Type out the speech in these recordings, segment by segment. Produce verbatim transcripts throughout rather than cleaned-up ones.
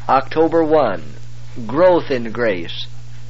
October first, growth in grace.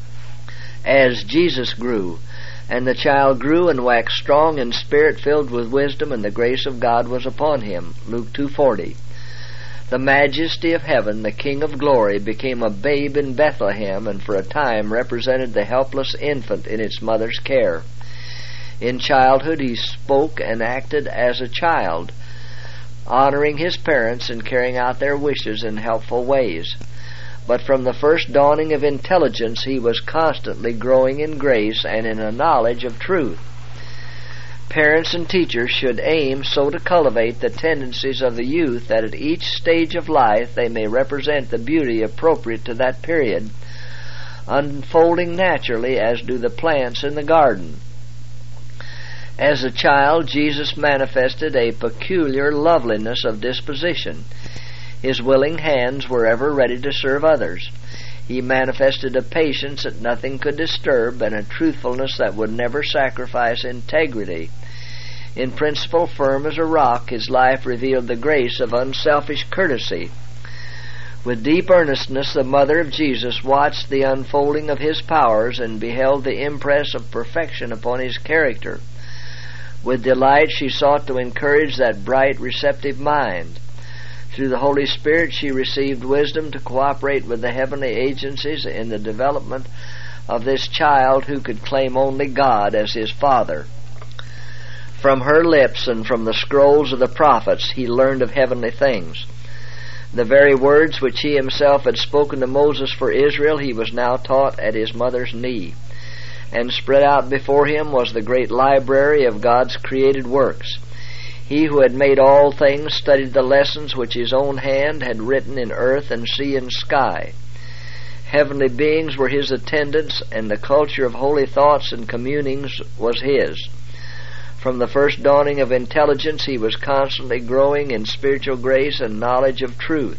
As Jesus grew, and the child grew and waxed strong in spirit, filled with wisdom, and the grace of God was upon him. Luke two forty. The majesty of heaven, the King of glory, became a babe in Bethlehem, and for a time represented the helpless infant in its mother's care. In childhood he spoke and acted as a child, honoring his parents and carrying out their wishes in helpful ways. But from the first dawning of intelligence he was constantly growing in grace and in a knowledge of truth. Parents and teachers should aim so to cultivate the tendencies of the youth that at each stage of life they may represent the beauty appropriate to that period, unfolding naturally as do the plants in the garden. As a child, Jesus manifested a peculiar loveliness of disposition. His willing hands were ever ready to serve others. He manifested a patience that nothing could disturb and a truthfulness that would never sacrifice integrity. In principle firm as a rock, his life revealed the grace of unselfish courtesy. With deep earnestness, the mother of Jesus watched the unfolding of his powers and beheld the impress of perfection upon his character. With delight she sought to encourage that bright, receptive mind. Through the Holy Spirit she received wisdom to cooperate with the heavenly agencies in the development of this child who could claim only God as his Father. From her lips and from the scrolls of the prophets he learned of heavenly things. The very words which he himself had spoken to Moses for Israel he was now taught at his mother's knee. And spread out before him was the great library of God's created works. He who had made all things studied the lessons which his own hand had written in earth and sea and sky. Heavenly beings were his attendants, and the culture of holy thoughts and communings was his. From the first dawning of intelligence he was constantly growing in spiritual grace and knowledge of truth.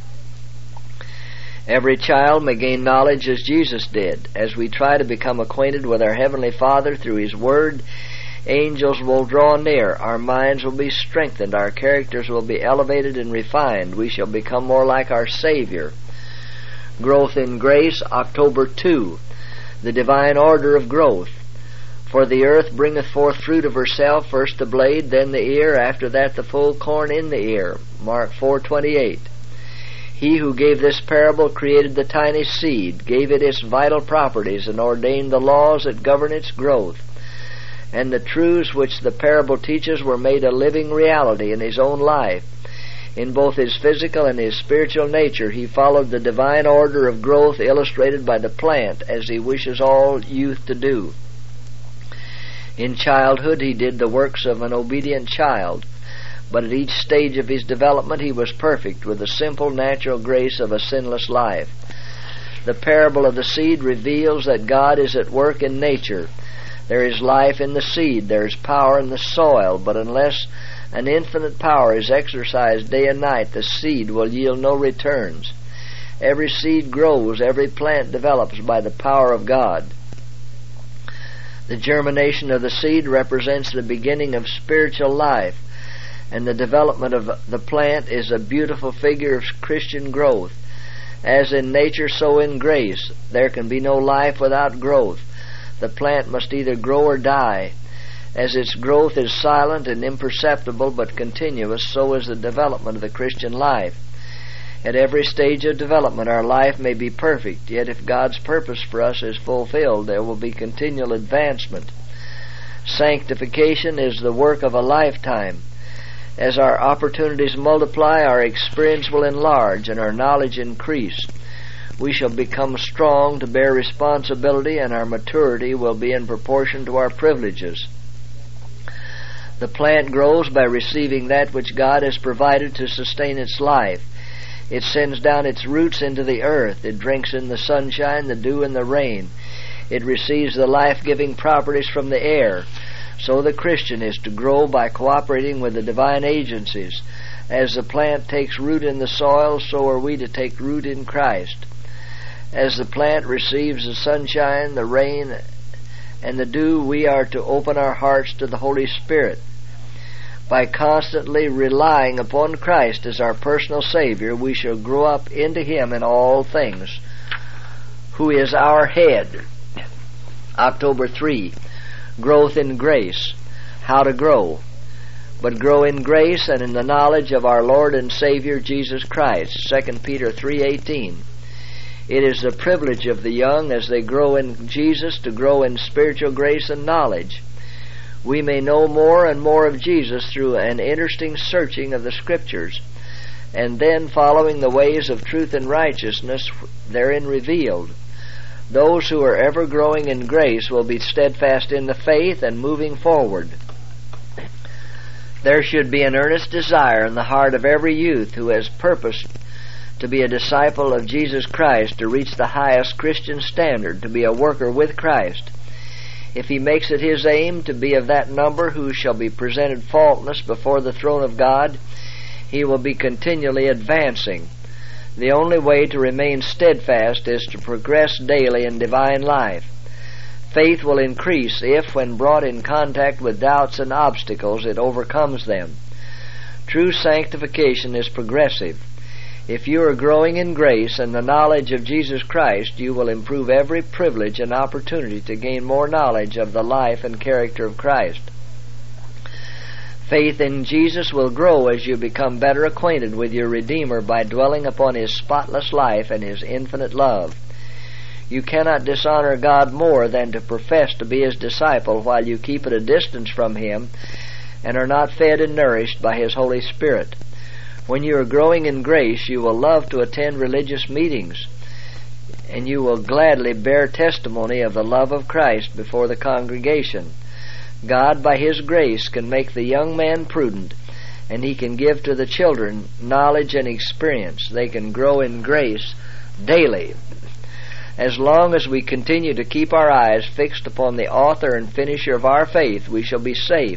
Every child may gain knowledge as Jesus did. As we try to become acquainted with our Heavenly Father through His Word, angels will draw near, our minds will be strengthened, our characters will be elevated and refined, we shall become more like our Savior. Growth in grace, October second, the divine order of growth. For the earth bringeth forth fruit of herself, first the blade, then the ear, after that the full corn in the ear. Mark four twenty-eight. He who gave this parable created the tiny seed, gave it its vital properties, and ordained the laws that govern its growth. And the truths which the parable teaches were made a living reality in his own life. In both his physical and his spiritual nature, he followed the divine order of growth illustrated by the plant, as he wishes all youth to do. In childhood he did the works of an obedient child, but at each stage of his development he was perfect with the simple natural grace of a sinless life. The parable of the seed reveals that God is at work in nature. There is life in the seed, there is power in the soil, but unless an infinite power is exercised day and night, the seed will yield no returns. Every seed grows, every plant develops by the power of God. The germination of the seed represents the beginning of spiritual life, and the development of the plant is a beautiful figure of Christian growth. As in nature, so in grace. There can be no life without growth. The plant must either grow or die. As its growth is silent and imperceptible but continuous, so is the development of the Christian life. At every stage of development our life may be perfect, yet if God's purpose for us is fulfilled, there will be continual advancement. Sanctification is the work of a lifetime. As our opportunities multiply, our experience will enlarge and our knowledge increase. We shall become strong to bear responsibility, and our maturity will be in proportion to our privileges. The plant grows by receiving that which God has provided to sustain its life. It sends down its roots into the earth. It drinks in the sunshine, the dew, and the rain. It receives the life-giving properties from the air. So the Christian is to grow by cooperating with the divine agencies. As the plant takes root in the soil, so are we to take root in Christ. As the plant receives the sunshine, the rain, and the dew, we are to open our hearts to the Holy Spirit. By constantly relying upon Christ as our personal Savior, we shall grow up into Him in all things, who is our head. October third, growth in grace. How to grow. But grow in grace and in the knowledge of our Lord and Savior Jesus Christ. Second Peter three eighteen. It is the privilege of the young as they grow in Jesus to grow in spiritual grace and knowledge. We may know more and more of Jesus through an interesting searching of the Scriptures, and then following the ways of truth and righteousness therein revealed. Those who are ever growing in grace will be steadfast in the faith and moving forward. There should be an earnest desire in the heart of every youth who has purposed to be a disciple of Jesus Christ, to reach the highest Christian standard, to be a worker with Christ. If he makes it his aim to be of that number who shall be presented faultless before the throne of God, he will be continually advancing. The only way to remain steadfast is to progress daily in divine life. Faith will increase if, when brought in contact with doubts and obstacles, it overcomes them. True sanctification is progressive. If you are growing in grace and the knowledge of Jesus Christ, you will improve every privilege and opportunity to gain more knowledge of the life and character of Christ. Faith in Jesus will grow as you become better acquainted with your Redeemer by dwelling upon His spotless life and His infinite love. You cannot dishonor God more than to profess to be His disciple while you keep at a distance from Him and are not fed and nourished by His Holy Spirit. When you are growing in grace, you will love to attend religious meetings, and you will gladly bear testimony of the love of Christ before the congregation. God, by His grace, can make the young man prudent, and He can give to the children knowledge and experience. They can grow in grace daily. As long as we continue to keep our eyes fixed upon the author and finisher of our faith, we shall be safe.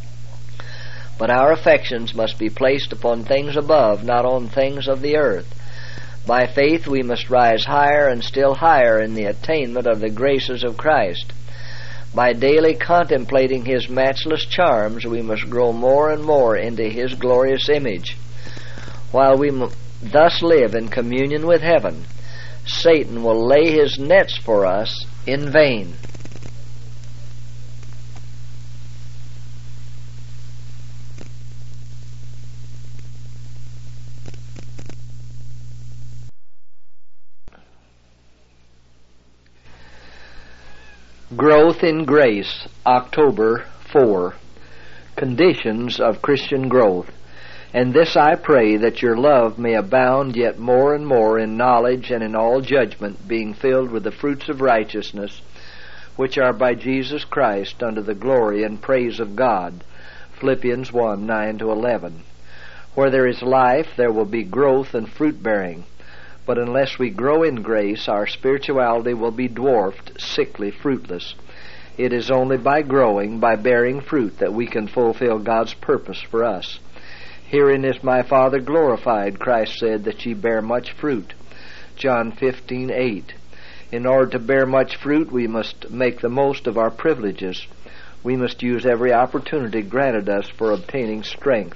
But our affections must be placed upon things above, not on things of the earth. By faith we must rise higher and still higher in the attainment of the graces of Christ. By daily contemplating His matchless charms, we must grow more and more into His glorious image. While we m- thus live in communion with heaven, Satan will lay his nets for us in vain. Growth in Grace, October fourth. Conditions of Christian growth. And this I pray, that your love may abound yet more and more in knowledge and in all judgment, being filled with the fruits of righteousness, which are by Jesus Christ unto the glory and praise of God. Philippians one, nine to eleven. Where there is life, there will be growth and fruit-bearing. But unless we grow in grace, our spirituality will be dwarfed, sickly, fruitless. It is only by growing, by bearing fruit, that we can fulfill God's purpose for us. Herein is my Father glorified, Christ said, that ye bear much fruit. John fifteen, eight. In order to bear much fruit, we must make the most of our privileges. We must use every opportunity granted us for obtaining strength.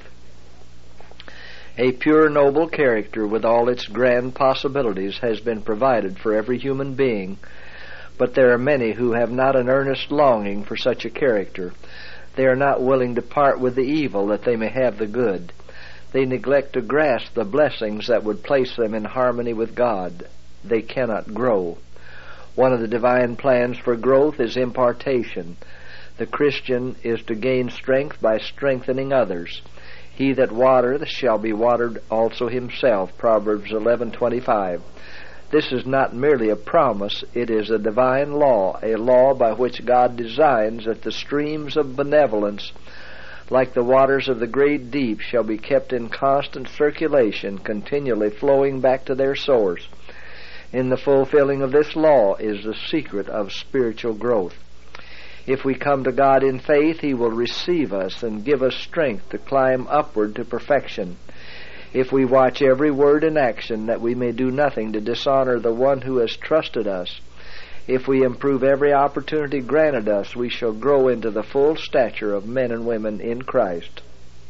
A pure, noble character with all its grand possibilities has been provided for every human being, but there are many who have not an earnest longing for such a character. They are not willing to part with the evil that they may have the good. They neglect to grasp the blessings that would place them in harmony with God. They cannot grow. One of the divine plans for growth is impartation. The Christian is to gain strength by strengthening others. He that watereth shall be watered also himself, Proverbs eleven twenty-five. This is not merely a promise, it is a divine law, a law by which God designs that the streams of benevolence, like the waters of the great deep, shall be kept in constant circulation, continually flowing back to their source. In the fulfilling of this law is the secret of spiritual growth. If we come to God in faith, He will receive us and give us strength to climb upward to perfection. If we watch every word and action, that we may do nothing to dishonor the one who has trusted us, if we improve every opportunity granted us, we shall grow into the full stature of men and women in Christ.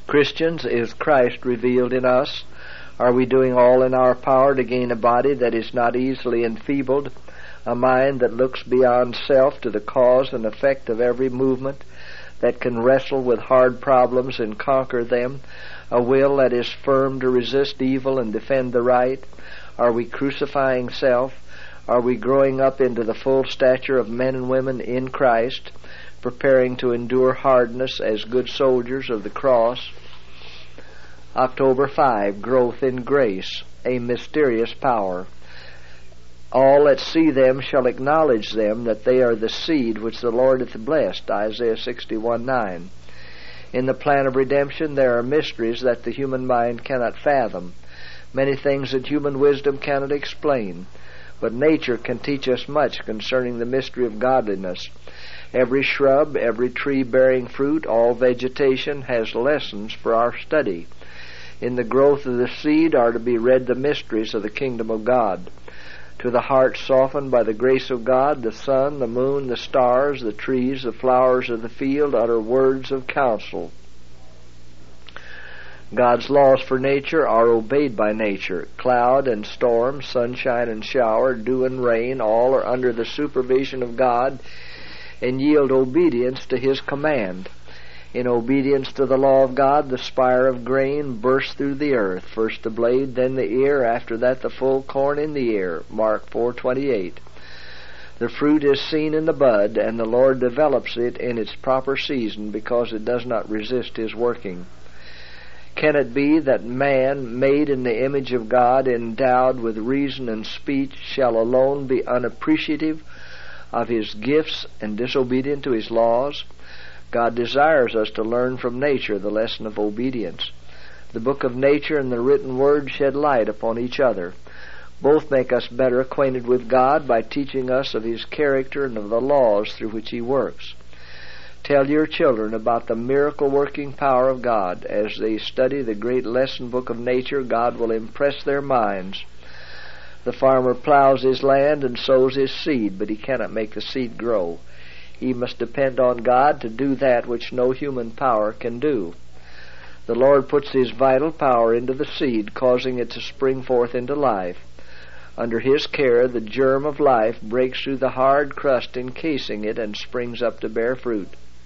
Christians, is Christ revealed in us? Are we doing all in our power to gain a body that is not easily enfeebled, a mind that looks beyond self to the cause and effect of every movement, that can wrestle with hard problems and conquer them, a will that is firm to resist evil and defend the right? Are we crucifying self? Are we growing up into the full stature of men and women in Christ, preparing to endure hardness as good soldiers of the cross? October fifth, growth in grace, a mysterious power. All that see them shall acknowledge them, that they are the seed which the Lord hath blessed, Isaiah sixty-one nine. In the plan of redemption there are mysteries that the human mind cannot fathom, many things that human wisdom cannot explain, but nature can teach us much concerning the mystery of godliness. Every shrub, every tree bearing fruit, all vegetation has lessons for our study. In the growth of the seed are to be read the mysteries of the kingdom of God. To the heart softened by the grace of God, the sun, the moon, the stars, the trees, the flowers of the field utter words of counsel. God's laws for nature are obeyed by nature. Cloud and storm, sunshine and shower, dew and rain, all are under the supervision of God and yield obedience to His command. In obedience to the law of God, the spire of grain bursts through the earth, first the blade, then the ear, after that the full corn in the ear, Mark four twenty-eight. The fruit is seen in the bud, and the Lord develops it in its proper season, because it does not resist His working. Can it be that man, made in the image of God, endowed with reason and speech, shall alone be unappreciative of His gifts and disobedient to His laws? God desires us to learn from nature the lesson of obedience. The book of nature and the written word shed light upon each other. Both make us better acquainted with God by teaching us of His character and of the laws through which He works. Tell your children about the miracle-working power of God. As they study the great lesson book of nature, God will impress their minds. The farmer plows his land and sows his seed, but he cannot make the seed grow. He must depend on God to do that which no human power can do. The Lord puts His vital power into the seed, causing it to spring forth into life. Under His care, the germ of life breaks through the hard crust encasing it and springs up to bear fruit.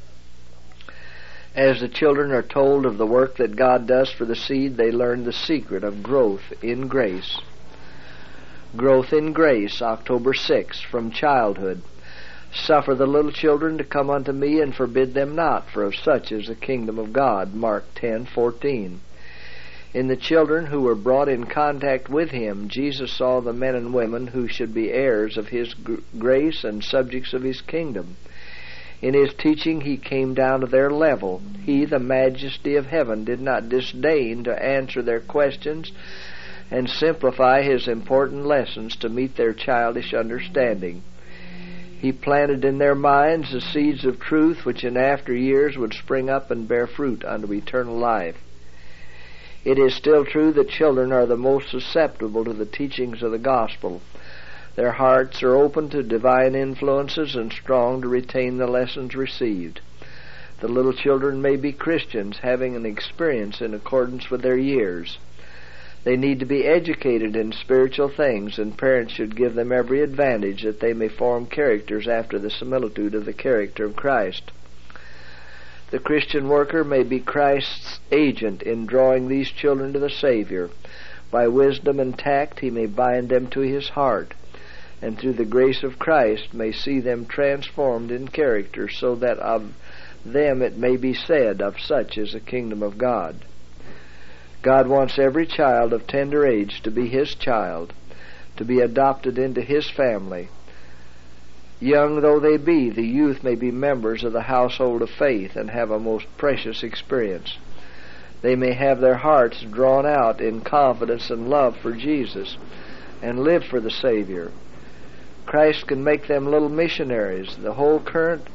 As the children are told of the work that God does for the seed, they learn the secret of growth in grace. Growth in grace, October sixth, from childhood. Suffer the little children to come unto me, and forbid them not, for of such is the kingdom of God, Mark ten fourteen. In the children who were brought in contact with Him, Jesus saw the men and women who should be heirs of His grace and subjects of His kingdom. In His teaching He came down to their level. He, the majesty of heaven, did not disdain to answer their questions and simplify His important lessons to meet their childish understanding. He planted in their minds the seeds of truth, which in after years would spring up and bear fruit unto eternal life. It is still true that children are the most susceptible to the teachings of the gospel. Their hearts are open to divine influences and strong to retain the lessons received. The little children may be Christians, having an experience in accordance with their years. They need to be educated in spiritual things, and parents should give them every advantage that they may form characters after the similitude of the character of Christ. The Christian worker may be Christ's agent in drawing these children to the Savior. By wisdom and tact he may bind them to His heart, and through the grace of Christ may see them transformed in character, so that of them it may be said, of such is the kingdom of God. God wants every child of tender age to be His child, to be adopted into His family. Young though they be, the youth may be members of the household of faith and have a most precious experience. They may have their hearts drawn out in confidence and love for Jesus and live for the Savior. Christ can make them little missionaries. The whole current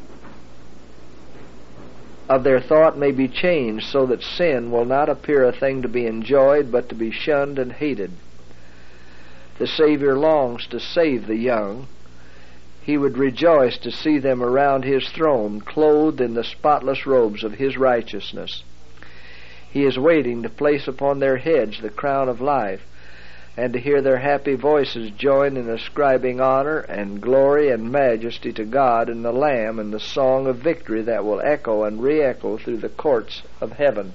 of their thought may be changed so that sin will not appear a thing to be enjoyed, but to be shunned and hated. The Savior longs to save the young. He would rejoice to see them around His throne, clothed in the spotless robes of His righteousness. He is waiting to place upon their heads the crown of life, and to hear their happy voices join in ascribing honor and glory and majesty to God and the Lamb in the song of victory that will echo and re-echo through the courts of heaven.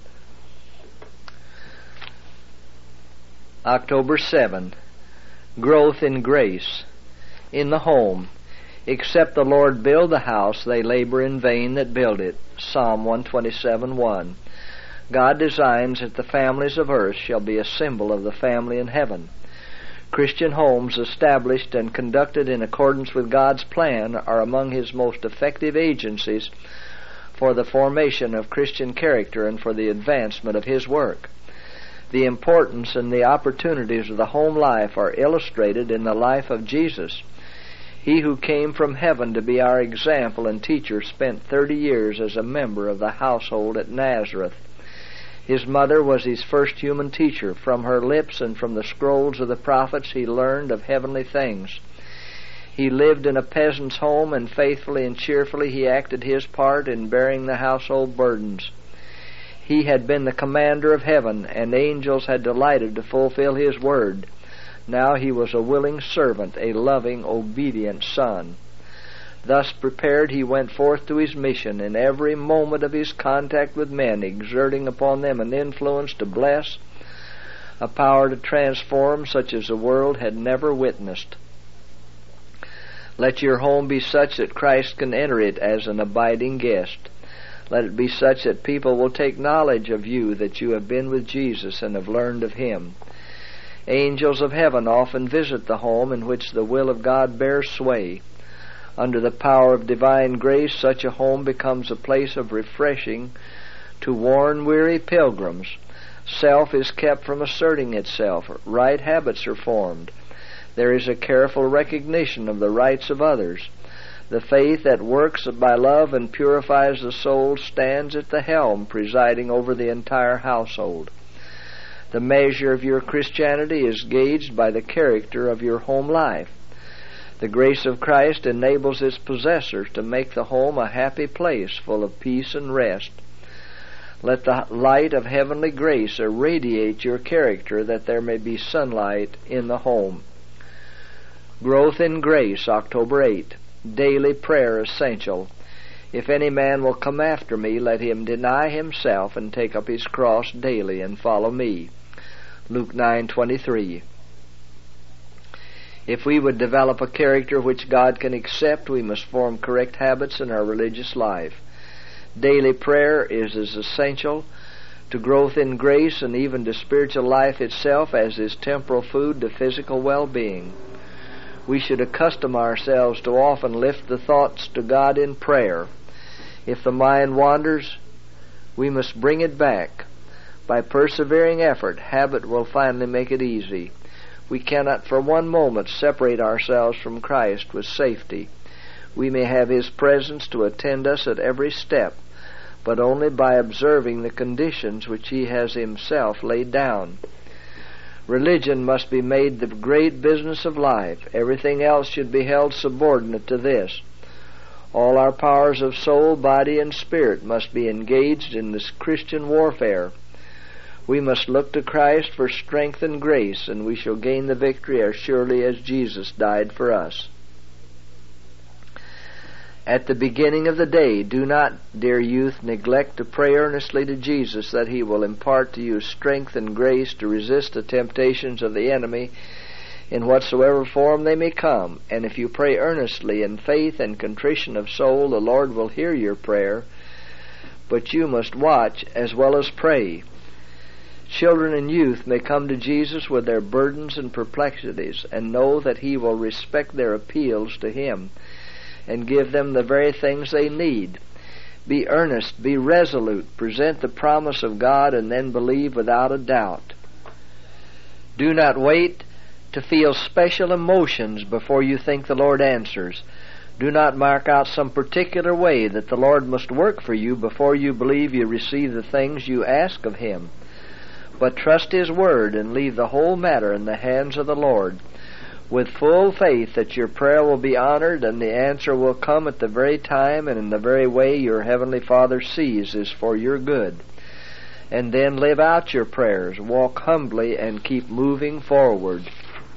October seventh. Growth in grace. In the home. Except the Lord build the house, they labor in vain that build it. Psalm one twenty-seven, one. God designs that the families of earth shall be a symbol of the family in heaven. Christian homes established and conducted in accordance with God's plan are among His most effective agencies for the formation of Christian character and for the advancement of His work. The importance and the opportunities of the home life are illustrated in the life of Jesus. He who came from heaven to be our example and teacher spent thirty years as a member of the household at Nazareth. His mother was his first human teacher. From her lips and from the scrolls of the prophets he learned of heavenly things. He lived in a peasant's home, and faithfully and cheerfully he acted his part in bearing the household burdens. He had been the commander of heaven, and angels had delighted to fulfill his word. Now he was a willing servant, a loving, obedient son. Thus prepared, he went forth to his mission, in every moment of his contact with men, exerting upon them an influence to bless, a power to transform such as the world had never witnessed. Let your home be such that Christ can enter it as an abiding guest. Let it be such that people will take knowledge of you, that you have been with Jesus and have learned of Him. Angels of heaven often visit the home in which the will of God bears sway. Under the power of divine grace, such a home becomes a place of refreshing to worn, weary pilgrims. Self is kept from asserting itself. Right habits are formed. There is a careful recognition of the rights of others. The faith that works by love and purifies the soul stands at the helm, presiding over the entire household. The measure of your Christianity is gauged by the character of your home life. The grace of Christ enables its possessors to make the home a happy place full of peace and rest. Let the light of heavenly grace irradiate your character, that there may be sunlight in the home. Growth in grace, October eighth. Daily prayer essential. If any man will come after me, let him deny himself and take up his cross daily and follow me. Luke nine twenty-three. If we would develop a character which God can accept, we must form correct habits in our religious life. Daily prayer is as essential to growth in grace and even to spiritual life itself as is temporal food to physical well-being. We should accustom ourselves to often lift the thoughts to God in prayer. If the mind wanders, we must bring it back. By persevering effort, habit will finally make it easy. We cannot for one moment separate ourselves from Christ with safety. We may have His presence to attend us at every step, but only by observing the conditions which He has Himself laid down. Religion must be made the great business of life. Everything else should be held subordinate to this. All our powers of soul, body, and spirit must be engaged in this Christian warfare. We must look to Christ for strength and grace, and we shall gain the victory as surely as Jesus died for us. At the beginning of the day, do not, dear youth, neglect to pray earnestly to Jesus that He will impart to you strength and grace to resist the temptations of the enemy in whatsoever form they may come. And if you pray earnestly in faith and contrition of soul, the Lord will hear your prayer, but you must watch as well as pray. Children and youth may come to Jesus with their burdens and perplexities, and know that He will respect their appeals to Him and give them the very things they need. Be earnest, be resolute, present the promise of God, and then believe without a doubt. Do not wait to feel special emotions before you think the Lord answers. Do not mark out some particular way that the Lord must work for you before you believe you receive the things you ask of Him. But trust His word and leave the whole matter in the hands of the Lord, with full faith that your prayer will be honored and the answer will come at the very time and in the very way your Heavenly Father sees is for your good. and then live out your prayers. Walk humbly and keep moving forward.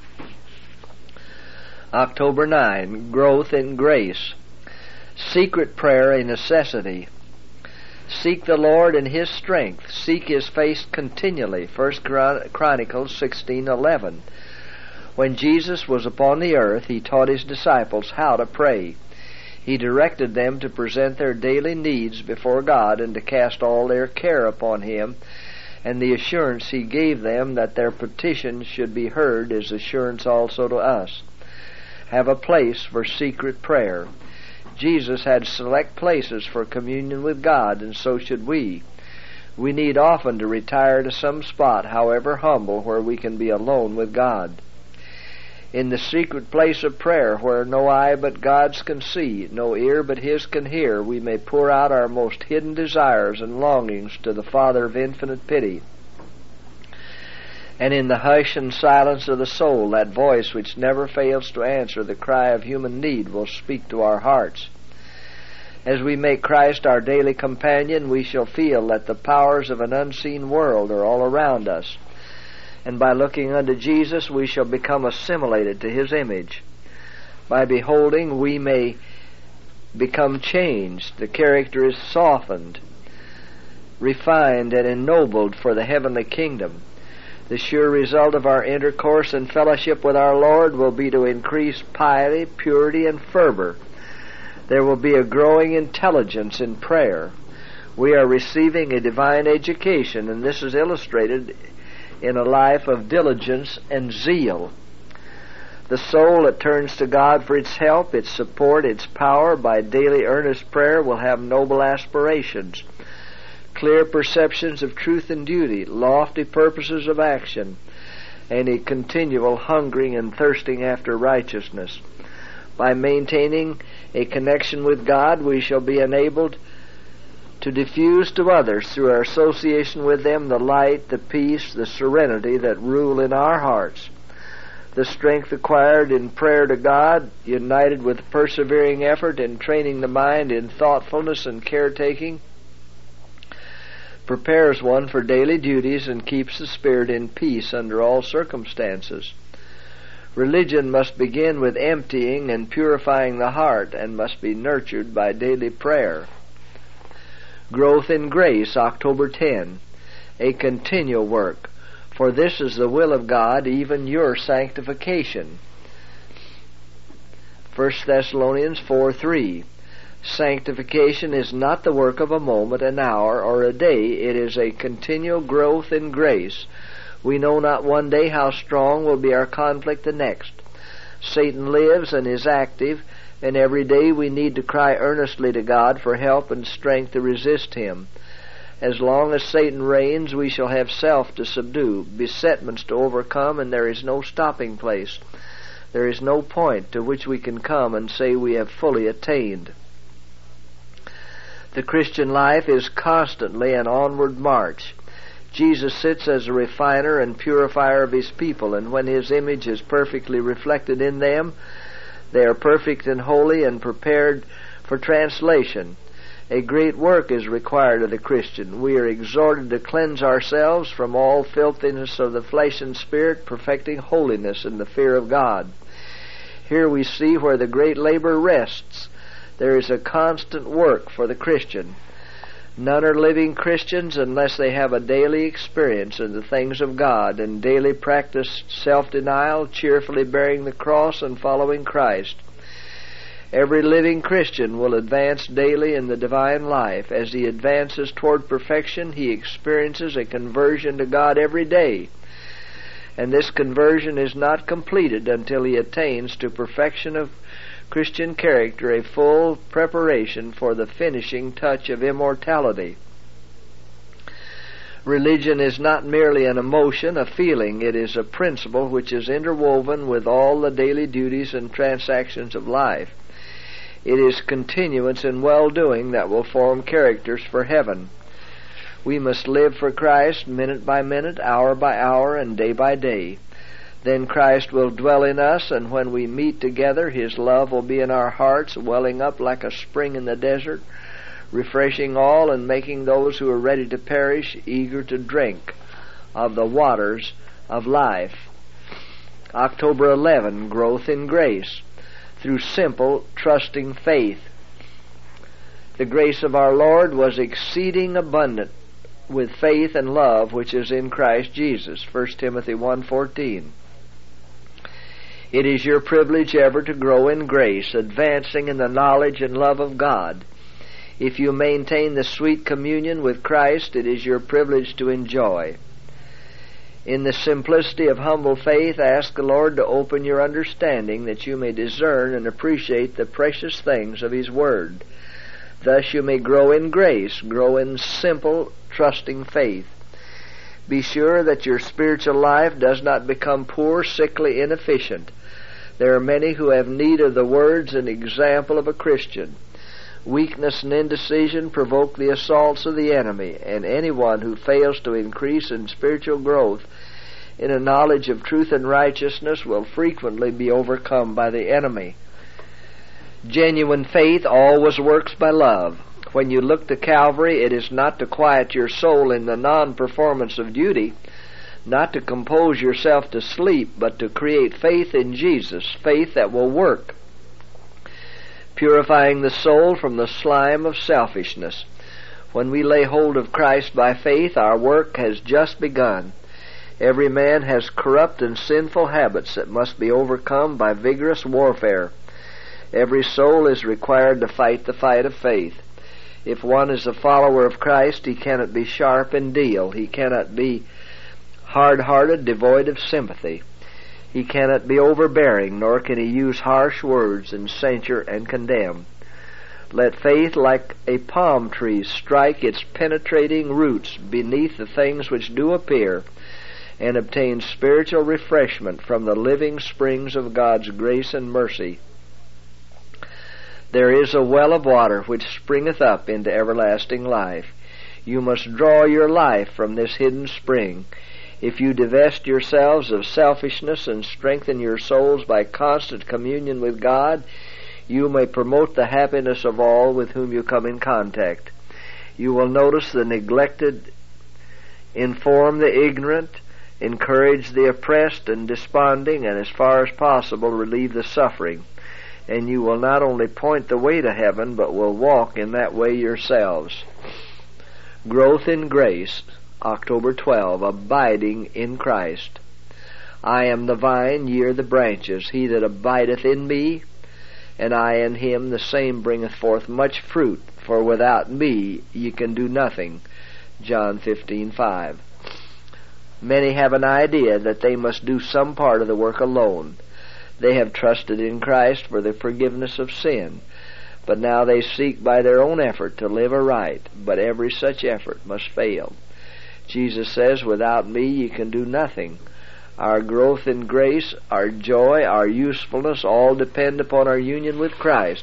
October ninth, growth in grace. Secret prayer a necessity. Seek the Lord in His strength. Seek His face continually. First Chronicles sixteen eleven. When Jesus was upon the earth, He taught His disciples how to pray. He directed them to present their daily needs before God and to cast all their care upon Him, and the assurance He gave them that their petitions should be heard is assurance also to us. Have a place for secret prayer. Jesus had select places for communion with God, and so should we. We need often to retire to some spot, however humble, where we can be alone with God. In the secret place of prayer, where no eye but God's can see, no ear but His can hear, we may pour out our most hidden desires and longings to the Father of infinite pity. And in the hush and silence of the soul, that voice which never fails to answer the cry of human need will speak to our hearts. As we make Christ our daily companion, we shall feel that the powers of an unseen world are all around us. And by looking unto Jesus, we shall become assimilated to His image. By beholding, we may become changed. The character is softened, refined, and ennobled for the heavenly kingdom. The sure result of our intercourse and fellowship with our Lord will be to increase piety, purity, and fervor. There will be a growing intelligence in prayer. We are receiving a divine education, and this is illustrated in a life of diligence and zeal. The soul that turns to God for its help, its support, its power by daily earnest prayer will have noble aspirations, clear perceptions of truth and duty, lofty purposes of action, and a continual hungering and thirsting after righteousness. By maintaining a connection with God, we shall be enabled to diffuse to others, through our association with them, the light, the peace, the serenity that rule in our hearts. The strength acquired in prayer to God, united with persevering effort in training the mind in thoughtfulness and caretaking, prepares one for daily duties and keeps the spirit in peace under all circumstances. Religion must begin with emptying and purifying the heart, and must be nurtured by daily prayer. Growth in grace, October tenth, a continual work, for this is the will of God, even your sanctification. First Thessalonians four three. Sanctification is not the work of a moment, an hour, or a day. It is a continual growth in grace. We know not one day how strong will be our conflict the next. Satan lives and is active, and every day we need to cry earnestly to God for help and strength to resist him. As long as Satan reigns, we shall have self to subdue, besetments to overcome, and there is no stopping place. There is no point to which we can come and say we have fully attained. The Christian life is constantly an onward march. Jesus sits as a refiner and purifier of His people, and when His image is perfectly reflected in them, they are perfect and holy and prepared for translation. A great work is required of the Christian. We are exhorted to cleanse ourselves from all filthiness of the flesh and spirit, perfecting holiness in the fear of God. Here we see where the great labor rests. There is a constant work for the Christian. None are living Christians unless they have a daily experience in the things of God and daily practice self-denial, cheerfully bearing the cross and following Christ. Every living Christian will advance daily in the divine life. As he advances toward perfection, he experiences a conversion to God every day. And this conversion is not completed until he attains to perfection of Christian character, a full preparation for the finishing touch of immortality. Religion is not merely an emotion, a feeling. It is a principle which is interwoven with all the daily duties and transactions of life. It is continuance in well-doing that will form characters for heaven. We must live for Christ minute by minute, hour by hour, and day by day. Then Christ will dwell in us, and when we meet together, His love will be in our hearts, welling up like a spring in the desert, refreshing all and making those who are ready to perish eager to drink of the waters of life. October eleventh, growth in grace through simple, trusting faith. The grace of our Lord was exceeding abundant with faith and love which is in Christ Jesus. First Timothy one fourteen. It is your privilege ever to grow in grace, advancing in the knowledge and love of God. If you maintain the sweet communion with Christ, it is your privilege to enjoy. In the simplicity of humble faith, ask the Lord to open your understanding that you may discern and appreciate the precious things of His Word. Thus you may grow in grace, grow in simple, trusting faith. Be sure that your spiritual life does not become poor, sickly, inefficient. There are many who have need of the words and example of a Christian. Weakness and indecision provoke the assaults of the enemy, and anyone who fails to increase in spiritual growth in a knowledge of truth and righteousness will frequently be overcome by the enemy. Genuine faith always works by love. When you look to Calvary, it is not to quiet your soul in the non-performance of duty, not to compose yourself to sleep, but to create faith in Jesus, faith that will work, purifying the soul from the slime of selfishness. When we lay hold of Christ by faith, our work has just begun. Every man has corrupt and sinful habits that must be overcome by vigorous warfare. Every soul is required to fight the fight of faith. If one is a follower of Christ, he cannot be sharp in deal. He cannot be hard-hearted, devoid of sympathy. He cannot be overbearing, nor can he use harsh words and censure and condemn. Let faith, like a palm tree, strike its penetrating roots beneath the things which do appear, and obtain spiritual refreshment from the living springs of God's grace and mercy. There is a well of water which springeth up into everlasting life. You must draw your life from this hidden spring. If you divest yourselves of selfishness and strengthen your souls by constant communion with God, you may promote the happiness of all with whom you come in contact. You will notice the neglected, inform the ignorant, encourage the oppressed and desponding, and as far as possible relieve the suffering. And you will not only point the way to heaven, but will walk in that way yourselves. Growth in grace, October twelfth, abiding in Christ. I am the vine, ye are the branches. He that abideth in me, and I in him, the same bringeth forth much fruit. For without me ye can do nothing. John fifteen five. Many have an idea that they must do some part of the work alone. They have trusted in Christ for the forgiveness of sin, but now they seek by their own effort to live aright, but every such effort must fail. Jesus says, without me you can do nothing. Our growth in grace, our joy, our usefulness, all depend upon our union with Christ.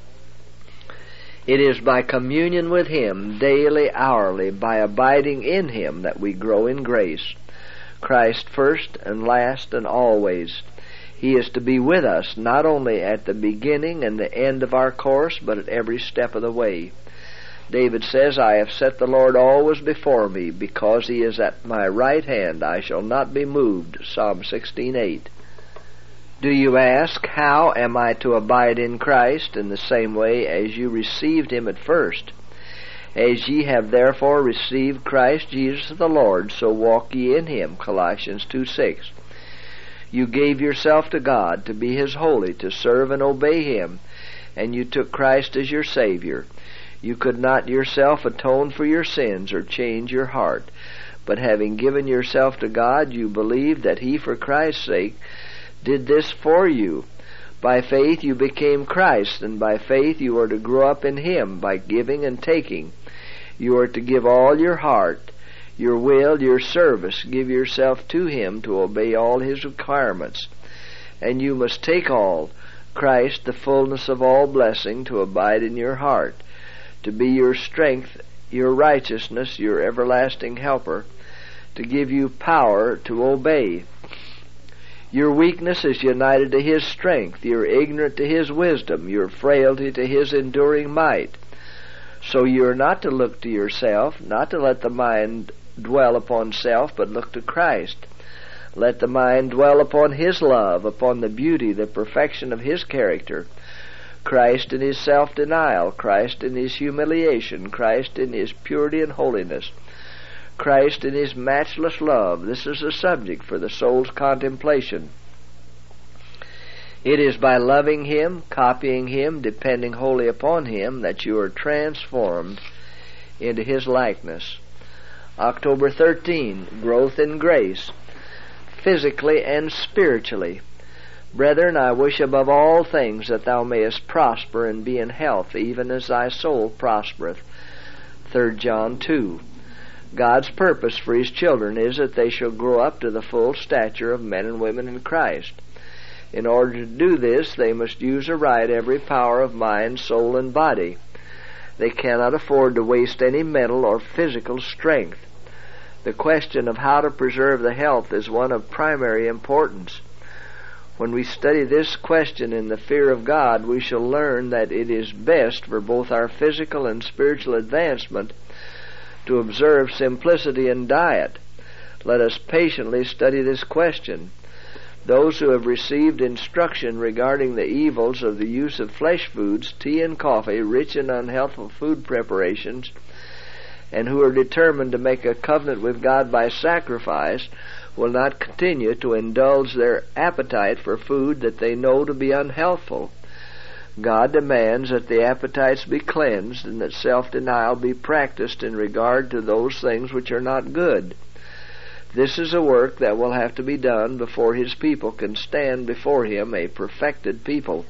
It is by communion with Him, daily, hourly, by abiding in Him, that we grow in grace. Christ first and last and always. He is to be with us, not only at the beginning and the end of our course, but at every step of the way. David says, I have set the Lord always before me, because He is at my right hand, I shall not be moved. Psalm sixteen eight. Do you ask, how am I to abide in Christ? In the same way as you received Him at first. As ye have therefore received Christ Jesus the Lord, so walk ye in Him. Colossians two six. You gave yourself to God to be His holy, to serve and obey Him, and you took Christ as your Savior. You could not yourself atone for your sins or change your heart, but having given yourself to God, you believed that He, for Christ's sake, did this for you. By faith you became Christ, and by faith you are to grow up in Him by giving and taking. You are to give all your heart, your will, your service. Give yourself to Him to obey all His requirements. And you must take all, Christ, the fullness of all blessing, to abide in your heart, to be your strength, your righteousness, your everlasting helper, to give you power to obey. Your weakness is united to His strength, your ignorance to His wisdom, your frailty to His enduring might. So you are not to look to yourself, not to let the mind dwell upon self, but look to Christ. Let the mind dwell upon His love, upon the beauty, the perfection of His character. Christ in His self-denial, Christ in His humiliation, Christ in His purity and holiness, Christ in His matchless love. This is the subject for the soul's contemplation. It is by loving Him, copying Him, depending wholly upon Him, that you are transformed into His likeness. October thirteenth, growth in grace, physically and spiritually. Brethren, I wish above all things that thou mayest prosper and be in health, even as thy soul prospereth. Third John two. God's purpose for His children is that they shall grow up to the full stature of men and women in Christ. In order to do this, they must use aright every power of mind, soul, and body. They cannot afford to waste any mental or physical strength. The question of how to preserve the health is one of primary importance. When we study this question in the fear of God, we shall learn that it is best for both our physical and spiritual advancement to observe simplicity in diet. Let us patiently study this question. Those who have received instruction regarding the evils of the use of flesh foods, tea and coffee, rich in unhealthful food preparations, and who are determined to make a covenant with God by sacrifice, will not continue to indulge their appetite for food that they know to be unhealthful. God demands that the appetites be cleansed and that self-denial be practiced in regard to those things which are not good. This is a work that will have to be done before His people can stand before Him a perfected people.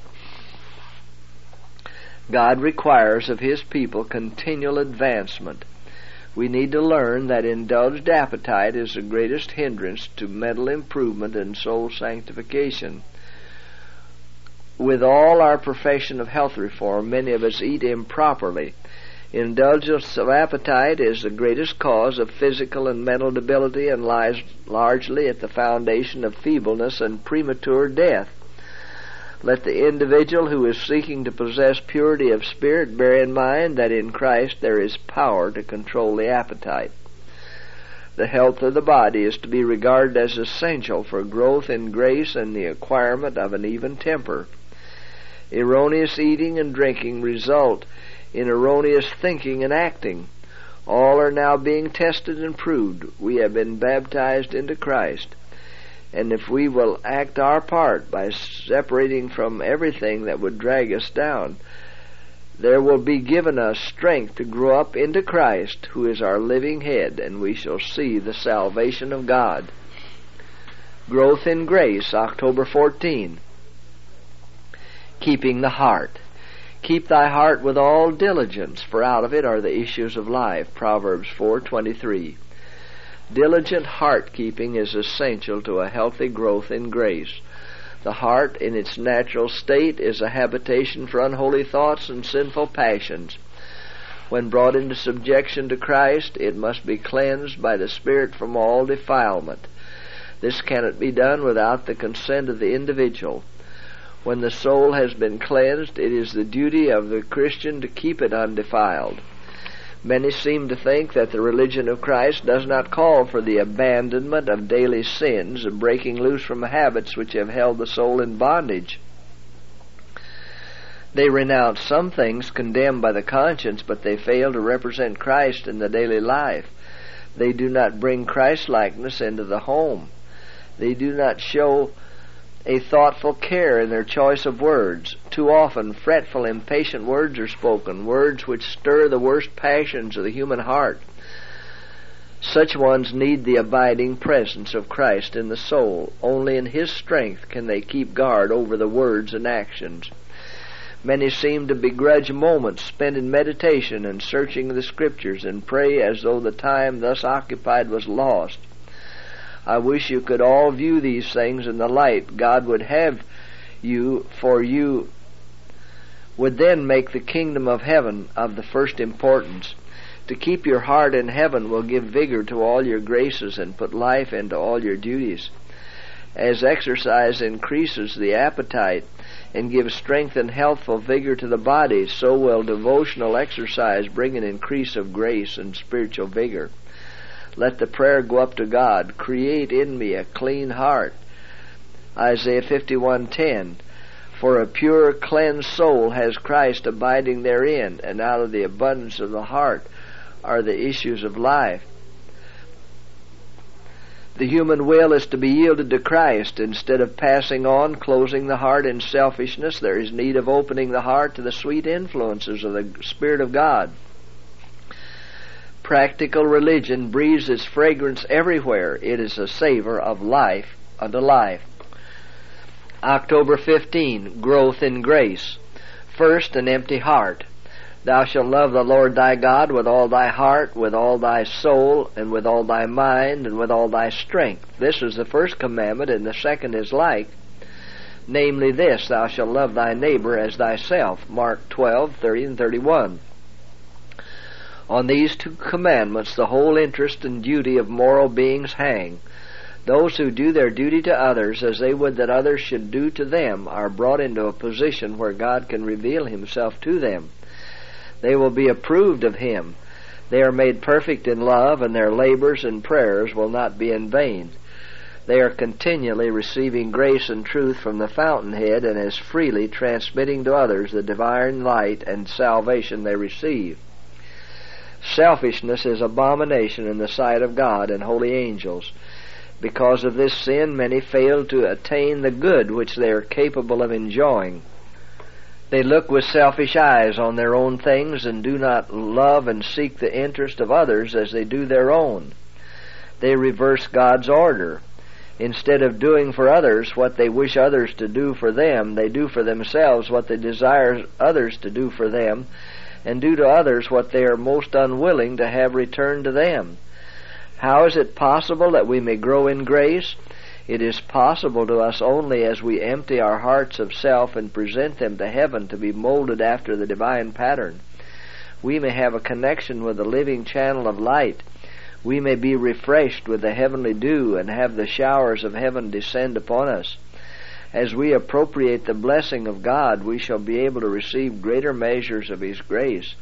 God requires of His people continual advancement. We need to learn that indulged appetite is the greatest hindrance to mental improvement and soul sanctification. With all our profession of health reform, many of us eat improperly. Indulgence of appetite is the greatest cause of physical and mental debility and lies largely at the foundation of feebleness and premature death. Let the individual who is seeking to possess purity of spirit bear in mind that in Christ there is power to control the appetite. The health of the body is to be regarded as essential for growth in grace and the acquirement of an even temper. Erroneous eating and drinking result in erroneous thinking and acting. All are now being tested and proved. We have been baptized into Christ. And if we will act our part by separating from everything that would drag us down, there will be given us strength to grow up into Christ, who is our living head, and we shall see the salvation of God. Growth in grace, October fourteenth. Keeping the heart. Keep thy heart with all diligence, for out of it are the issues of life. Proverbs four twenty-three. Diligent heart-keeping is essential to a healthy growth in grace. The heart, in its natural state, is a habitation for unholy thoughts and sinful passions. When brought into subjection to Christ, it must be cleansed by the Spirit from all defilement. This cannot be done without the consent of the individual. When the soul has been cleansed, it is the duty of the Christian to keep it undefiled. Many seem to think that the religion of Christ does not call for the abandonment of daily sins, of breaking loose from habits which have held the soul in bondage. They renounce some things condemned by the conscience, but they fail to represent Christ in the daily life. They do not bring Christ-likeness into the home. They do not show a thoughtful care in their choice of words. Too often fretful, impatient words are spoken, words which stir the worst passions of the human heart. Such ones need the abiding presence of Christ in the soul. Only in His strength can they keep guard over the words and actions. Many seem to begrudge moments spent in meditation and searching the Scriptures, and pray as though the time thus occupied was lost. I wish you could all view these things in the light God would have you, for you would then make the kingdom of heaven of the first importance. To keep your heart in heaven will give vigor to all your graces and put life into all your duties. As exercise increases the appetite, and gives strength and healthful vigor to the body, so will devotional exercise bring an increase of grace and spiritual vigor. Let the prayer go up to God, create in me a clean heart. Isaiah fifty-one ten. For a pure, cleansed soul has Christ abiding therein, and out of the abundance of the heart are the issues of life. The human will is to be yielded to Christ. Instead of passing on, closing the heart in selfishness, there is need of opening the heart to the sweet influences of the Spirit of God. Practical religion breathes its fragrance everywhere. It is a savor of life unto life. October fifteenth, growth in grace. First, an empty heart. Thou shalt love the Lord thy God with all thy heart, with all thy soul, and with all thy mind, and with all thy strength. This is the first commandment, and the second is like, namely this, thou shalt love thy neighbor as thyself. Mark twelve thirty and thirty-one. On these two commandments the whole interest and duty of moral beings hang. Those who do their duty to others as they would that others should do to them are brought into a position where God can reveal himself to them. They will be approved of him. They are made perfect in love, and their labors and prayers will not be in vain. They are continually receiving grace and truth from the fountainhead, and as freely transmitting to others the divine light and salvation they receive. Selfishness is abomination in the sight of God and holy angels. Because of this sin, many fail to attain the good which they are capable of enjoying. They look with selfish eyes on their own things and do not love and seek the interest of others as they do their own. They reverse God's order. Instead of doing for others what they wish others to do for them, they do for themselves what they desire others to do for them, and do to others what they are most unwilling to have returned to them. How is it possible that we may grow in grace? It is possible to us only as we empty our hearts of self and present them to heaven to be molded after the divine pattern. We may have a connection with the living channel of light. We may be refreshed with the heavenly dew and have the showers of heaven descend upon us. As we appropriate the blessing of God, we shall be able to receive greater measures of his grace.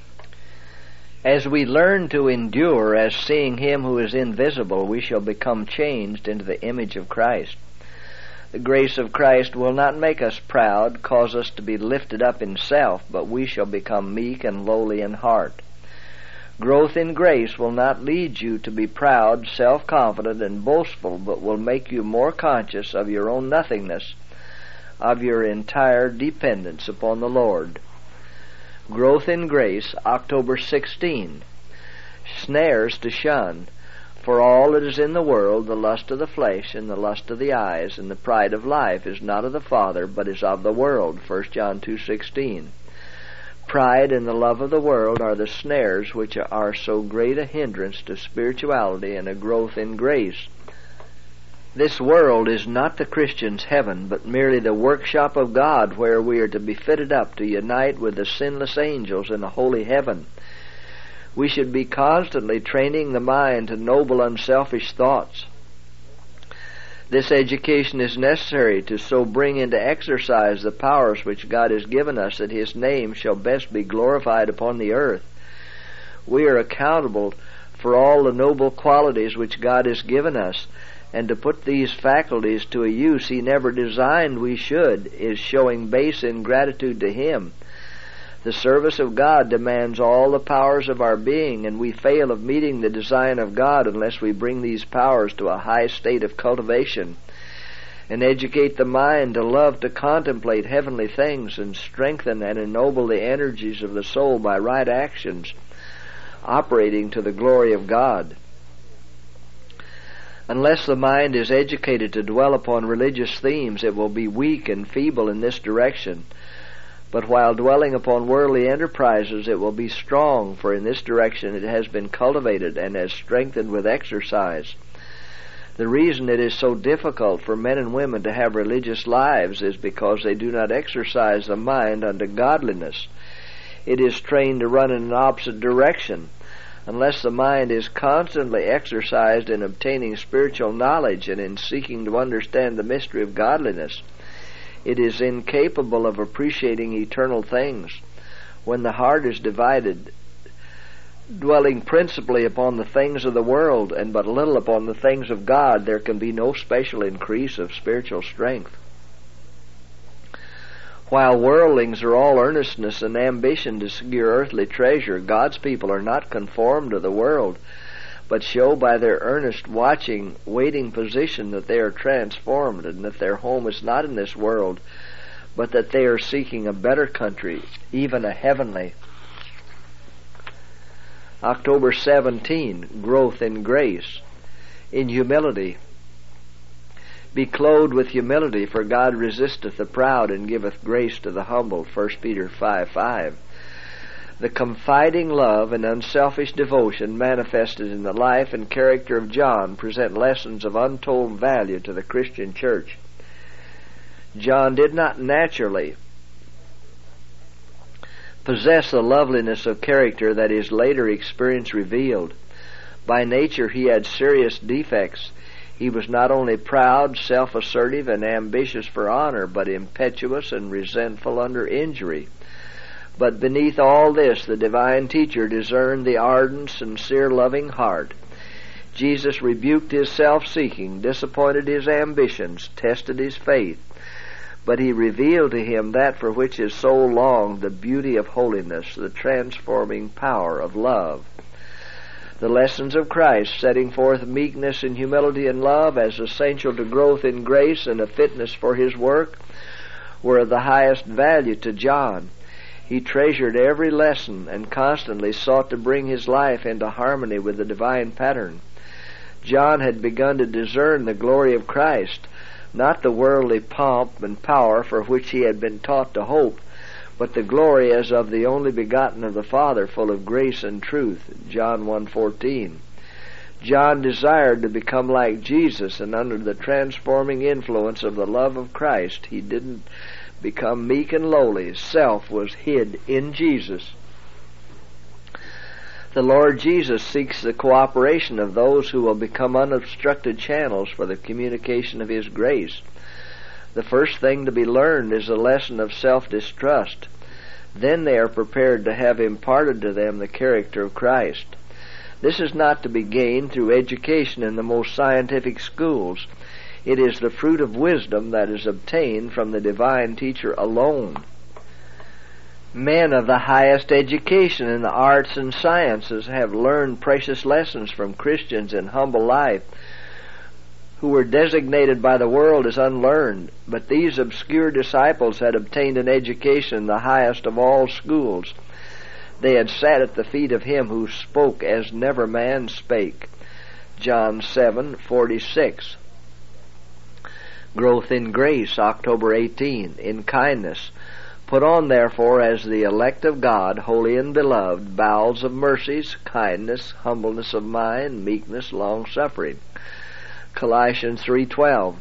As we learn to endure as seeing him who is invisible, we shall become changed into the image of Christ. The grace of Christ will not make us proud, cause us to be lifted up in self, but we shall become meek and lowly in heart. Growth in grace will not lead you to be proud, self-confident, and boastful, but will make you more conscious of your own nothingness, of your entire dependence upon the Lord. Growth in grace, October sixteenth. Snares to shun. For all that is in the world, the lust of the flesh, and the lust of the eyes, and the pride of life, is not of the Father, but is of the world. First John two sixteen. Pride and the love of the world are the snares which are so great a hindrance to spirituality and a growth in grace. This world is not the Christian's heaven, but merely the workshop of God, where we are to be fitted up to unite with the sinless angels in a holy heaven. We should be constantly training the mind to noble, unselfish thoughts. This education is necessary to so bring into exercise the powers which God has given us, that his name shall best be glorified upon the earth. We are accountable for all the noble qualities which God has given us, and to put these faculties to a use he never designed we should is showing base ingratitude to him. The service of God demands all the powers of our being, and we fail of meeting the design of God unless we bring these powers to a high state of cultivation and educate the mind to love to contemplate heavenly things and strengthen and ennoble the energies of the soul by right actions, operating to the glory of God. Unless the mind is educated to dwell upon religious themes, it will be weak and feeble in this direction. But while dwelling upon worldly enterprises, it will be strong, for in this direction it has been cultivated and has strengthened with exercise. The reason it is so difficult for men and women to have religious lives is because they do not exercise the mind unto godliness. It is trained to run in an opposite direction. Unless the mind is constantly exercised in obtaining spiritual knowledge and in seeking to understand the mystery of godliness, It is incapable of appreciating eternal things. When the heart is divided, dwelling principally upon the things of the world and but little upon the things of God, there can be no special increase of spiritual strength. While worldlings are all earnestness and ambition to secure earthly treasure, God's people are not conformed to the world, but show by their earnest watching, waiting position that they are transformed, and that their home is not in this world, but that they are seeking a better country, even a heavenly. October seventeenth, growth in grace, in humility. Be clothed with humility, for God resisteth the proud and giveth grace to the humble, First Peter five five. The confiding love and unselfish devotion manifested in the life and character of John present lessons of untold value to the Christian church. John did not naturally possess the loveliness of character that his later experience revealed. By nature he had serious defects. He was not only proud, self-assertive, and ambitious for honor, but impetuous and resentful under injury. But beneath all this, the divine teacher discerned the ardent, sincere, loving heart. Jesus rebuked his self-seeking, disappointed his ambitions, tested his faith, but he revealed to him that for which his soul longed, the beauty of holiness, the transforming power of love. The lessons of Christ, setting forth meekness and humility and love as essential to growth in grace and a fitness for his work, were of the highest value to John. He treasured every lesson and constantly sought to bring his life into harmony with the divine pattern. John had begun to discern the glory of Christ, not the worldly pomp and power for which he had been taught to hope, but the glory as of the only begotten of the Father, full of grace and truth, John one fourteen. John desired to become like Jesus, and under the transforming influence of the love of Christ, he didn't become meek and lowly. Self was hid in Jesus. The Lord Jesus seeks the cooperation of those who will become unobstructed channels for the communication of His grace. The first thing to be learned is a lesson of self-distrust. Then they are prepared to have imparted to them the character of Christ. This is not to be gained through education in the most scientific schools. It is the fruit of wisdom that is obtained from the divine teacher alone. Men of the highest education in the arts and sciences have learned precious lessons from Christians in humble life who were designated by the world as unlearned, but these obscure disciples had obtained an education in the highest of all schools. They had sat at the feet of Him who spoke as never man spake, John seven forty-six. Growth in grace, October eighteenth, in kindness. Put on, therefore, as the elect of God, holy and beloved, bowels of mercies, kindness, humbleness of mind, meekness, long-suffering. Colossians three twelve.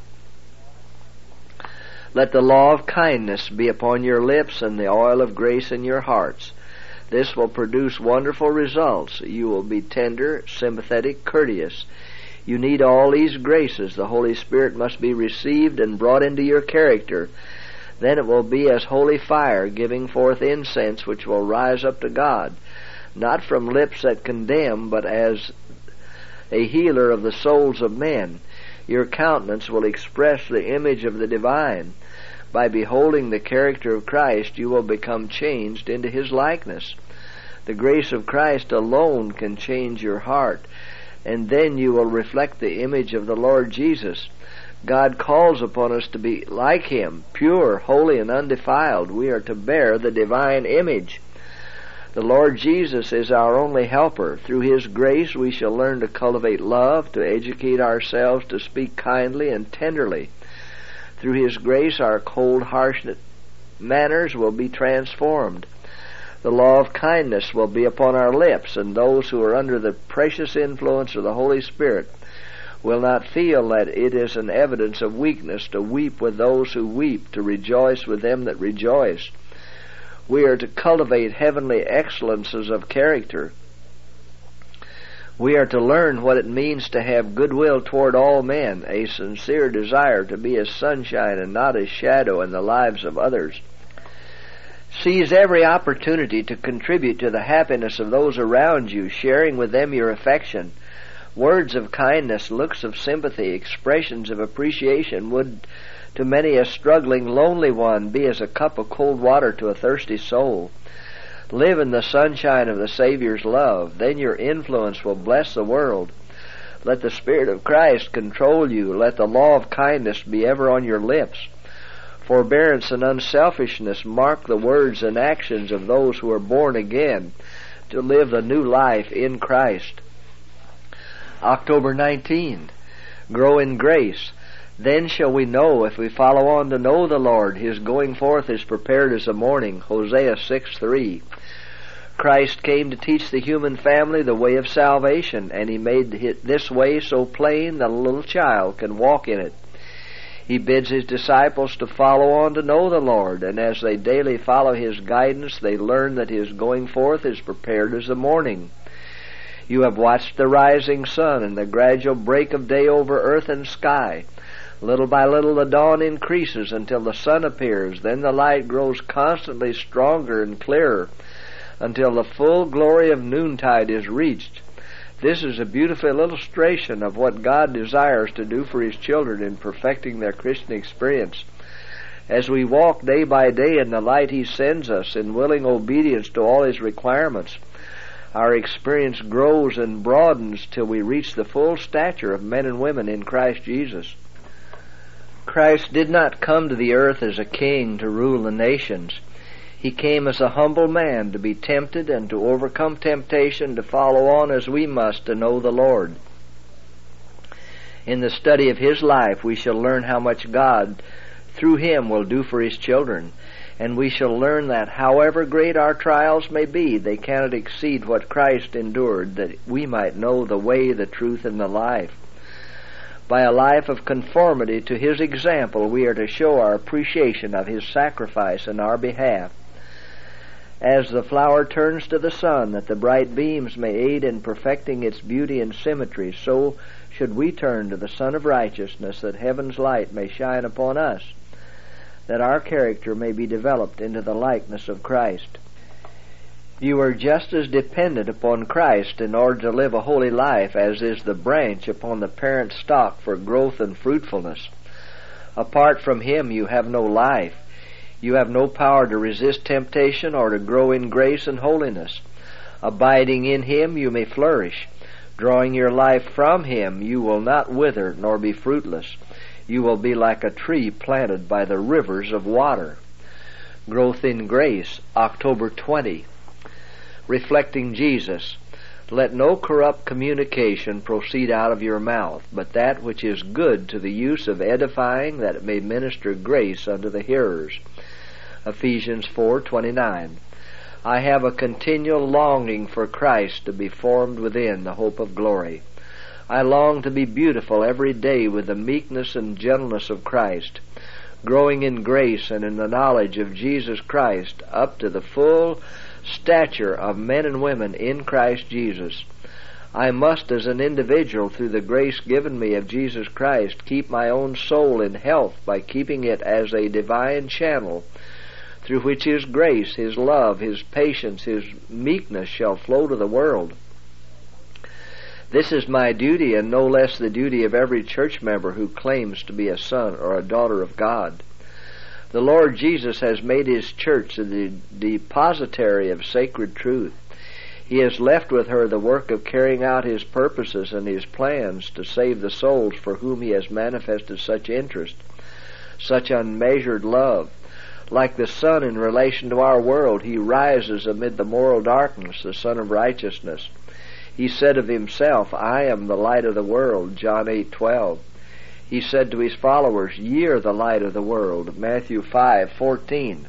Let the law of kindness be upon your lips and the oil of grace in your hearts. This will produce wonderful results. You will be tender, sympathetic, courteous. You need all these graces. The Holy Spirit must be received and brought into your character. Then it will be as holy fire, giving forth incense which will rise up to God, not from lips that condemn, but as a healer of the souls of men. Your countenance will express the image of the divine. By beholding the character of Christ, you will become changed into His likeness. The grace of Christ alone can change your heart, and then you will reflect the image of the Lord Jesus. God calls upon us to be like Him, pure, holy, and undefiled. We are to bear the divine image. The Lord Jesus is our only helper. Through His grace we shall learn to cultivate love, to educate ourselves to speak kindly and tenderly. Through His grace our cold, harsh manners will be transformed. The law of kindness will be upon our lips, and those who are under the precious influence of the Holy Spirit will not feel that it is an evidence of weakness to weep with those who weep, to rejoice with them that rejoice. We are to cultivate heavenly excellences of character. We are to learn what it means to have goodwill toward all men, a sincere desire to be as sunshine and not as shadow in the lives of others. Seize every opportunity to contribute to the happiness of those around you, sharing with them your affection. Words of kindness, looks of sympathy, expressions of appreciation would, to many a struggling, lonely one, be as a cup of cold water to a thirsty soul. Live in the sunshine of the Savior's love. Then your influence will bless the world. Let the Spirit of Christ control you. Let the law of kindness be ever on your lips. Forbearance and unselfishness mark the words and actions of those who are born again to live the new life in Christ. October nineteenth. Grow in grace. Then shall we know, if we follow on to know the Lord, His going forth is prepared as the morning. Hosea six three. Christ came to teach the human family the way of salvation, and He made this way so plain that a little child can walk in it. He bids His disciples to follow on to know the Lord, and as they daily follow His guidance, they learn that His going forth is prepared as the morning. You have watched the rising sun and the gradual break of day over earth and sky. Little by little the dawn increases until the sun appears. Then the light grows constantly stronger and clearer until the full glory of noontide is reached. This is a beautiful illustration of what God desires to do for His children in perfecting their Christian experience. As we walk day by day in the light He sends us in willing obedience to all His requirements, our experience grows and broadens till we reach the full stature of men and women in Christ Jesus. Christ did not come to the earth as a king to rule the nations. He came as a humble man to be tempted and to overcome temptation, to follow on as we must to know the Lord. In the study of His life, we shall learn how much God, through Him, will do for His children, and we shall learn that however great our trials may be, they cannot exceed what Christ endured, that we might know the way, the truth, and the life. By a life of conformity to His example, we are to show our appreciation of His sacrifice in our behalf. As the flower turns to the sun, that the bright beams may aid in perfecting its beauty and symmetry, so should we turn to the Sun of Righteousness, that heaven's light may shine upon us, that our character may be developed into the likeness of Christ. You are just as dependent upon Christ in order to live a holy life as is the branch upon the parent stock for growth and fruitfulness. Apart from Him you have no life. You have no power to resist temptation or to grow in grace and holiness. Abiding in Him you may flourish. Drawing your life from Him you will not wither nor be fruitless. You will be like a tree planted by the rivers of water. Growth in grace, October twentieth. Reflecting Jesus. Let no corrupt communication proceed out of your mouth, but that which is good to the use of edifying, that it may minister grace unto the hearers. Ephesians four twenty-nine. I have a continual longing for Christ to be formed within the hope of glory. I long to be beautiful every day with the meekness and gentleness of Christ, growing in grace and in the knowledge of Jesus Christ up to the full stature of men and women in Christ Jesus. I must, as an individual, through the grace given me of Jesus Christ, keep my own soul in health by keeping it as a divine channel through which His grace, His love, His patience, His meekness shall flow to the world. This is my duty, and no less the duty of every church member who claims to be a son or a daughter of God. The Lord Jesus has made His church the depositary of sacred truth. He has left with her the work of carrying out His purposes and His plans to save the souls for whom He has manifested such interest, such unmeasured love. Like the sun in relation to our world, He rises amid the moral darkness, the Sun of Righteousness. He said of Himself, I am the light of the world, John eight twelve. He said to His followers, Ye are the light of the world, Matthew five fourteen.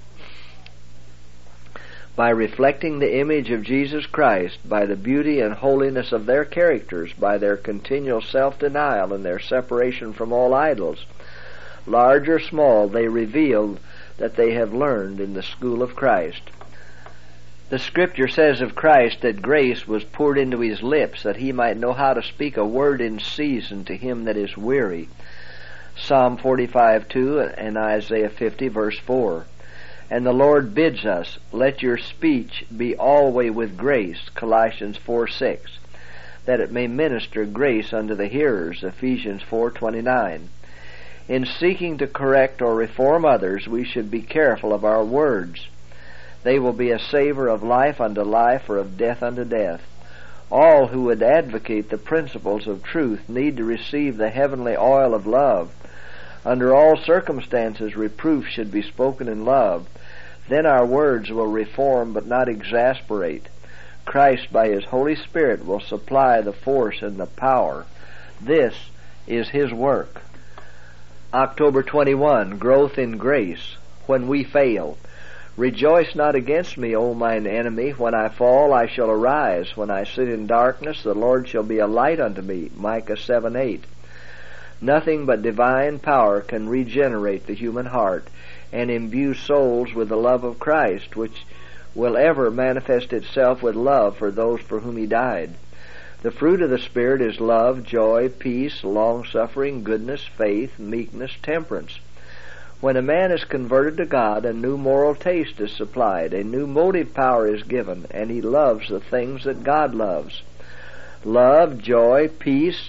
By reflecting the image of Jesus Christ, by the beauty and holiness of their characters, by their continual self-denial and their separation from all idols, large or small, they reveal that they have learned in the school of Christ. The Scripture says of Christ that grace was poured into his lips, that he might know how to speak a word in season to him that is weary. Psalm forty-five two and Isaiah fifty verse four. And the Lord bids us, let your speech be always with grace, Colossians four six, that it may minister grace unto the hearers, Ephesians four twenty-nine. In seeking to correct or reform others, we should be careful of our words. They will be a savor of life unto life or of death unto death. All who would advocate the principles of truth need to receive the heavenly oil of love. Under all circumstances, reproof should be spoken in love. Then our words will reform but not exasperate. Christ, by his Holy Spirit, will supply the force and the power. This is his work. October twenty-first, growth in grace. When we fail. Rejoice not against me, O mine enemy. When I fall, I shall arise. When I sit in darkness, the Lord shall be a light unto me. Micah seven eight. Nothing but divine power can regenerate the human heart and imbue souls with the love of Christ, which will ever manifest itself with love for those for whom he died. The fruit of the Spirit is love, joy, peace, long-suffering, goodness, faith, meekness, temperance. When a man is converted to God, a new moral taste is supplied, a new motive power is given, and he loves the things that God loves. Love, joy, peace,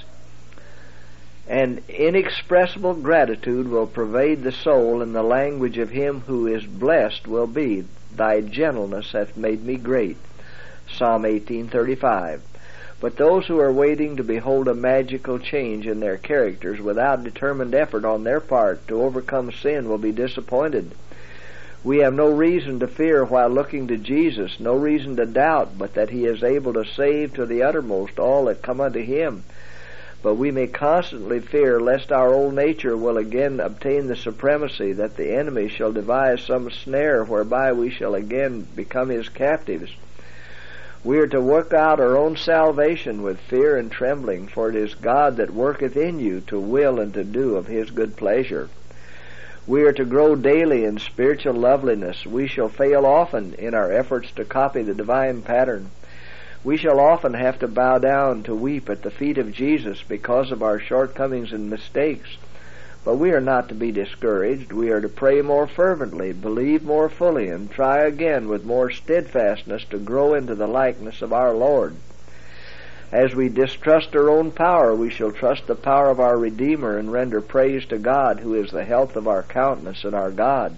and inexpressible gratitude will pervade the soul, and the language of him who is blessed will be, thy gentleness hath made me great. Psalm eighteen thirty-five. But those who are waiting to behold a magical change in their characters without determined effort on their part to overcome sin will be disappointed. We have no reason to fear while looking to Jesus, no reason to doubt, but that he is able to save to the uttermost all that come unto him. But we may constantly fear lest our old nature will again obtain the supremacy, that the enemy shall devise some snare whereby we shall again become his captives. We are to work out our own salvation with fear and trembling, for it is God that worketh in you to will and to do of his good pleasure. We are to grow daily in spiritual loveliness. We shall fail often in our efforts to copy the divine pattern. We shall often have to bow down to weep at the feet of Jesus because of our shortcomings and mistakes. But we are not to be discouraged. We are to pray more fervently, believe more fully, and try again with more steadfastness to grow into the likeness of our Lord. As we distrust our own power, we shall trust the power of our Redeemer and render praise to God, who is the health of our countenance and our God.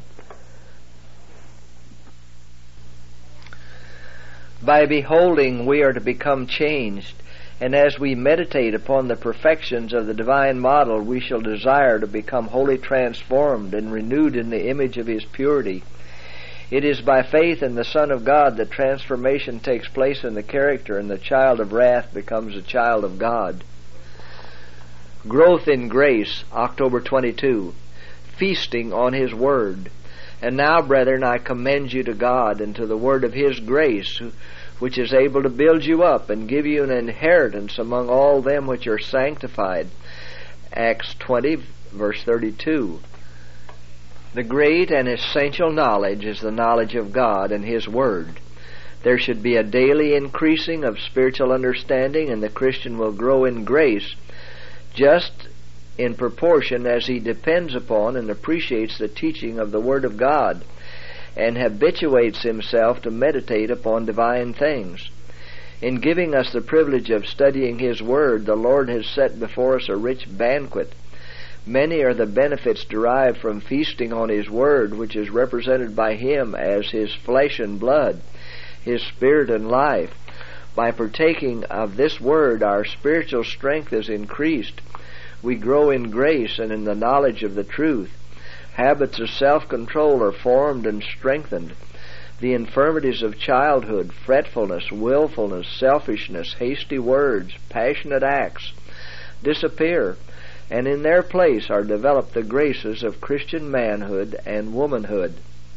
By beholding, we are to become changed. And as we meditate upon the perfections of the divine model, we shall desire to become wholly transformed and renewed in the image of his purity. It is by faith in the Son of God that transformation takes place in the character, and the child of wrath becomes a child of God. Growth in grace, October twenty-second. Feasting on his word. And now, brethren, I commend you to God and to the word of his grace, which is able to build you up and give you an inheritance among all them which are sanctified. Acts twenty, verse thirty-two. The great and essential knowledge is the knowledge of God and his word. There should be a daily increasing of spiritual understanding, and the Christian will grow in grace just in proportion as he depends upon and appreciates the teaching of the Word of God, and habituates himself to meditate upon divine things. In giving us the privilege of studying his Word, the Lord has set before us a rich banquet. Many are the benefits derived from feasting on his Word, which is represented by him as his flesh and blood, his spirit and life. By partaking of this Word, our spiritual strength is increased. We grow in grace and in the knowledge of the truth. Habits of self-control are formed and strengthened. The infirmities of childhood, fretfulness, willfulness, selfishness, hasty words, passionate acts, disappear, and in their place are developed the graces of Christian manhood and womanhood.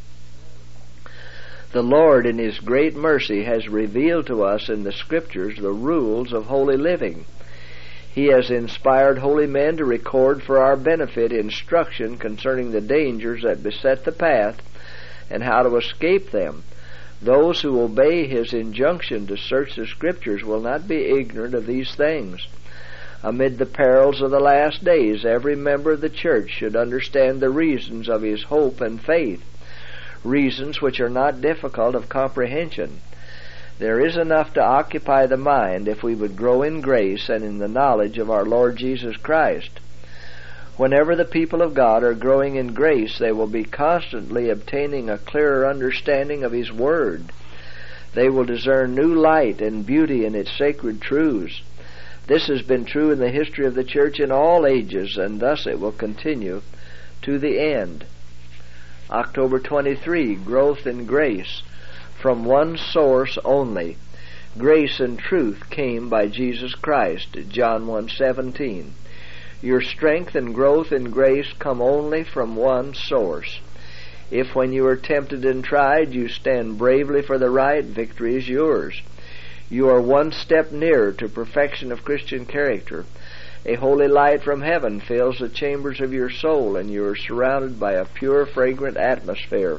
The Lord, in his great mercy, has revealed to us in the Scriptures the rules of holy living. He has inspired holy men to record for our benefit instruction concerning the dangers that beset the path and how to escape them. Those who obey his injunction to search the Scriptures will not be ignorant of these things. Amid the perils of the last days, every member of the church should understand the reasons of his hope and faith, reasons which are not difficult of comprehension. There is enough to occupy the mind if we would grow in grace and in the knowledge of our Lord Jesus Christ. Whenever the people of God are growing in grace, they will be constantly obtaining a clearer understanding of His Word. They will discern new light and beauty in its sacred truths. This has been true in the history of the church in all ages, and thus it will continue to the end. October twenty-third, growth in grace. From one source only. Grace and truth came by Jesus Christ, John one seventeen. Your strength and growth in grace come only from one source. If when you are tempted and tried you stand bravely for the right, victory is yours. You are one step nearer to perfection of Christian character. A holy light from heaven fills the chambers of your soul, and you are surrounded by a pure, fragrant atmosphere.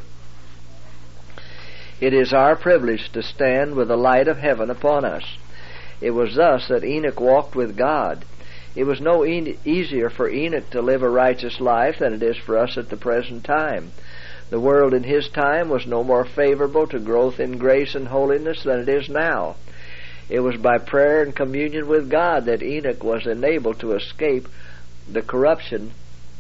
It is our privilege to stand with the light of heaven upon us. It was thus that Enoch walked with God. It was no e- easier for Enoch to live a righteous life than it is for us at the present time. The world in his time was no more favorable to growth in grace and holiness than it is now. It was by prayer and communion with God that Enoch was enabled to escape the corruption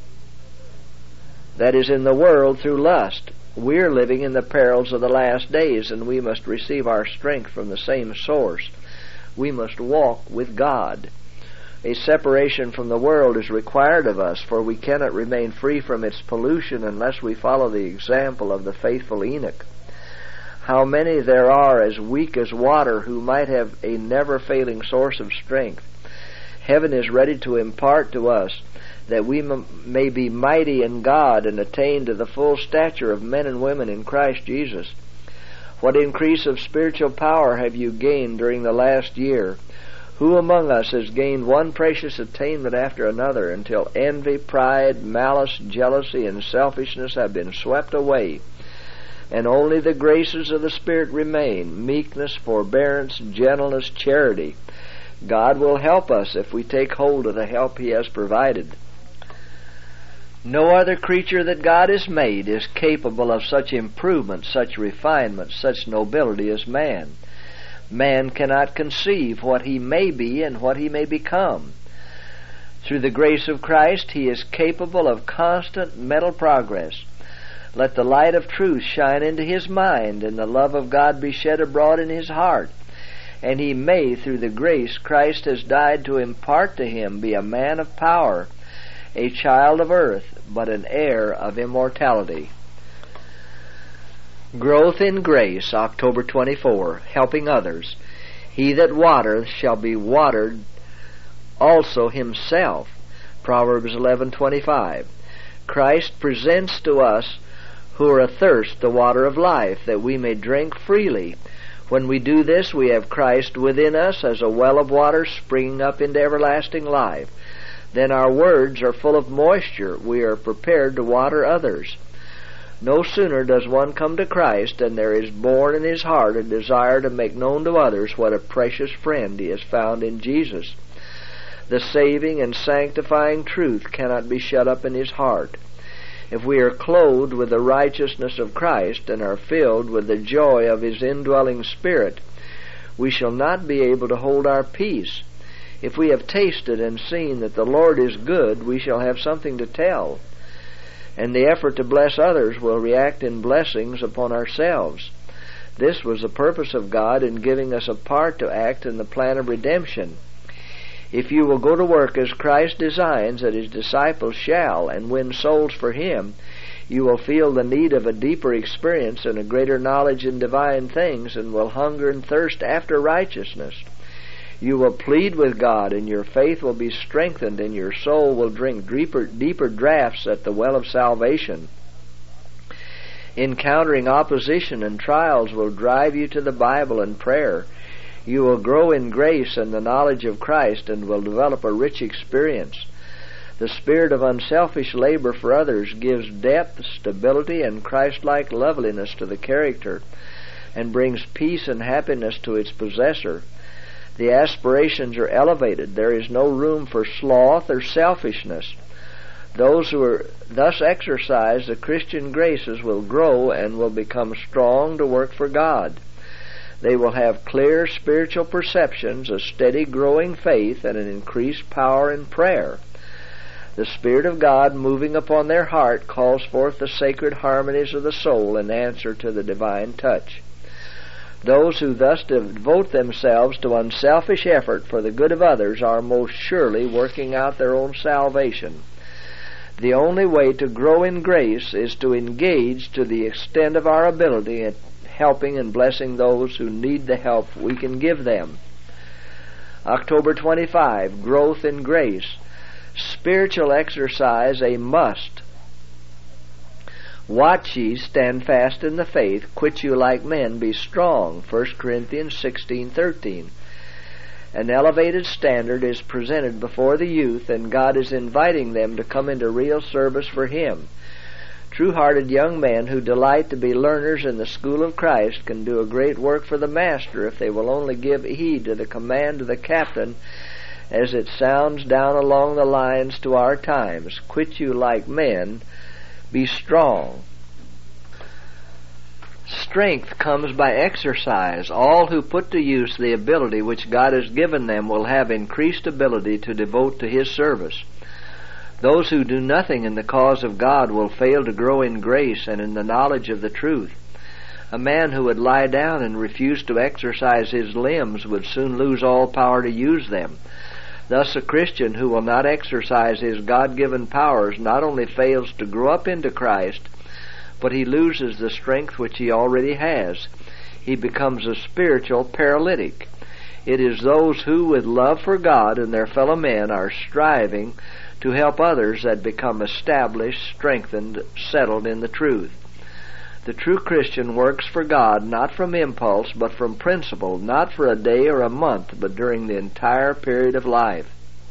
that is in the world through lust. We're living in the perils of the last days, and we must receive our strength from the same source. We must walk with God. A separation from the world is required of us, for we cannot remain free from its pollution unless we follow the example of the faithful Enoch. How many there are as weak as water who might have a never-failing source of strength. Heaven is ready to impart to us that we m- may be mighty in God and attain to the full stature of men and women in Christ Jesus. What increase of spiritual power have you gained during the last year? Who among us has gained one precious attainment after another until envy, pride, malice, jealousy, and selfishness have been swept away, and only the graces of the Spirit remain, meekness, forbearance, gentleness, charity? God will help us if we take hold of the help He has provided. No other creature that God has made is capable of such improvement, such refinement, such nobility as man. Man cannot conceive what he may be and what he may become. Through the grace of Christ, he is capable of constant mental progress. Let the light of truth shine into his mind, and the love of God be shed abroad in his heart, and he may, through the grace Christ has died to impart to him, be a man of power, a child of earth, but an heir of immortality. Growth in grace, October twenty-fourth, helping others. He that watereth shall be watered also himself, Proverbs eleven twenty-five. Christ presents to us who are athirst the water of life, that we may drink freely. When we do this, we have Christ within us as a well of water springing up into everlasting life. Then our words are full of moisture. We are prepared to water others. No sooner does one come to Christ than there is born in his heart a desire to make known to others what a precious friend he has found in Jesus. The saving and sanctifying truth cannot be shut up in his heart. If we are clothed with the righteousness of Christ and are filled with the joy of his indwelling Spirit, we shall not be able to hold our peace. If we have tasted and seen that the Lord is good, we shall have something to tell, and the effort to bless others will react in blessings upon ourselves. This was the purpose of God in giving us a part to act in the plan of redemption. If you will go to work as Christ designs that his disciples shall, and win souls for him, you will feel the need of a deeper experience and a greater knowledge in divine things, and will hunger and thirst after righteousness. You will plead with God, and your faith will be strengthened, and your soul will drink deeper, deeper draughts at the well of salvation. Encountering opposition and trials will drive you to the Bible and prayer. You will grow in grace and the knowledge of Christ, and will develop a rich experience. The spirit of unselfish labor for others gives depth, stability, and Christ-like loveliness to the character. and brings peace and happiness to its possessor. The aspirations are elevated. There is no room for sloth or selfishness. Those who are thus exercise the Christian graces will grow and will become strong to work for God. They will have clear spiritual perceptions, a steady growing faith, and an increased power in prayer. The Spirit of God moving upon their heart calls forth the sacred harmonies of the soul in answer to the divine touch. Those who thus devote themselves to unselfish effort for the good of others are most surely working out their own salvation. The only way to grow in grace is to engage to the extent of our ability in helping and blessing those who need the help we can give them. October twenty-fifth, growth in grace. Spiritual exercise a must. Watch ye, stand fast in the faith, quit you like men, be strong. First Corinthians sixteen thirteen. An elevated standard is presented before the youth, and God is inviting them to come into real service for Him. True-hearted young men who delight to be learners in the school of Christ can do a great work for the Master if they will only give heed to the command of the captain as it sounds down along the lines to our times. Quit you like men, be strong. Strength comes by exercise. All who put to use the ability which God has given them will have increased ability to devote to His service. Those who do nothing in the cause of God will fail to grow in grace and in the knowledge of the truth. A man who would lie down and refuse to exercise his limbs would soon lose all power to use them. Thus a Christian who will not exercise his God-given powers not only fails to grow up into Christ, but he loses the strength which he already has. He becomes a spiritual paralytic. It is those who, with love for God and their fellow men, are striving to help others that become established, strengthened, settled in the truth. The true Christian works for God not from impulse, but from principle, not for a day or a month, but during the entire period of life.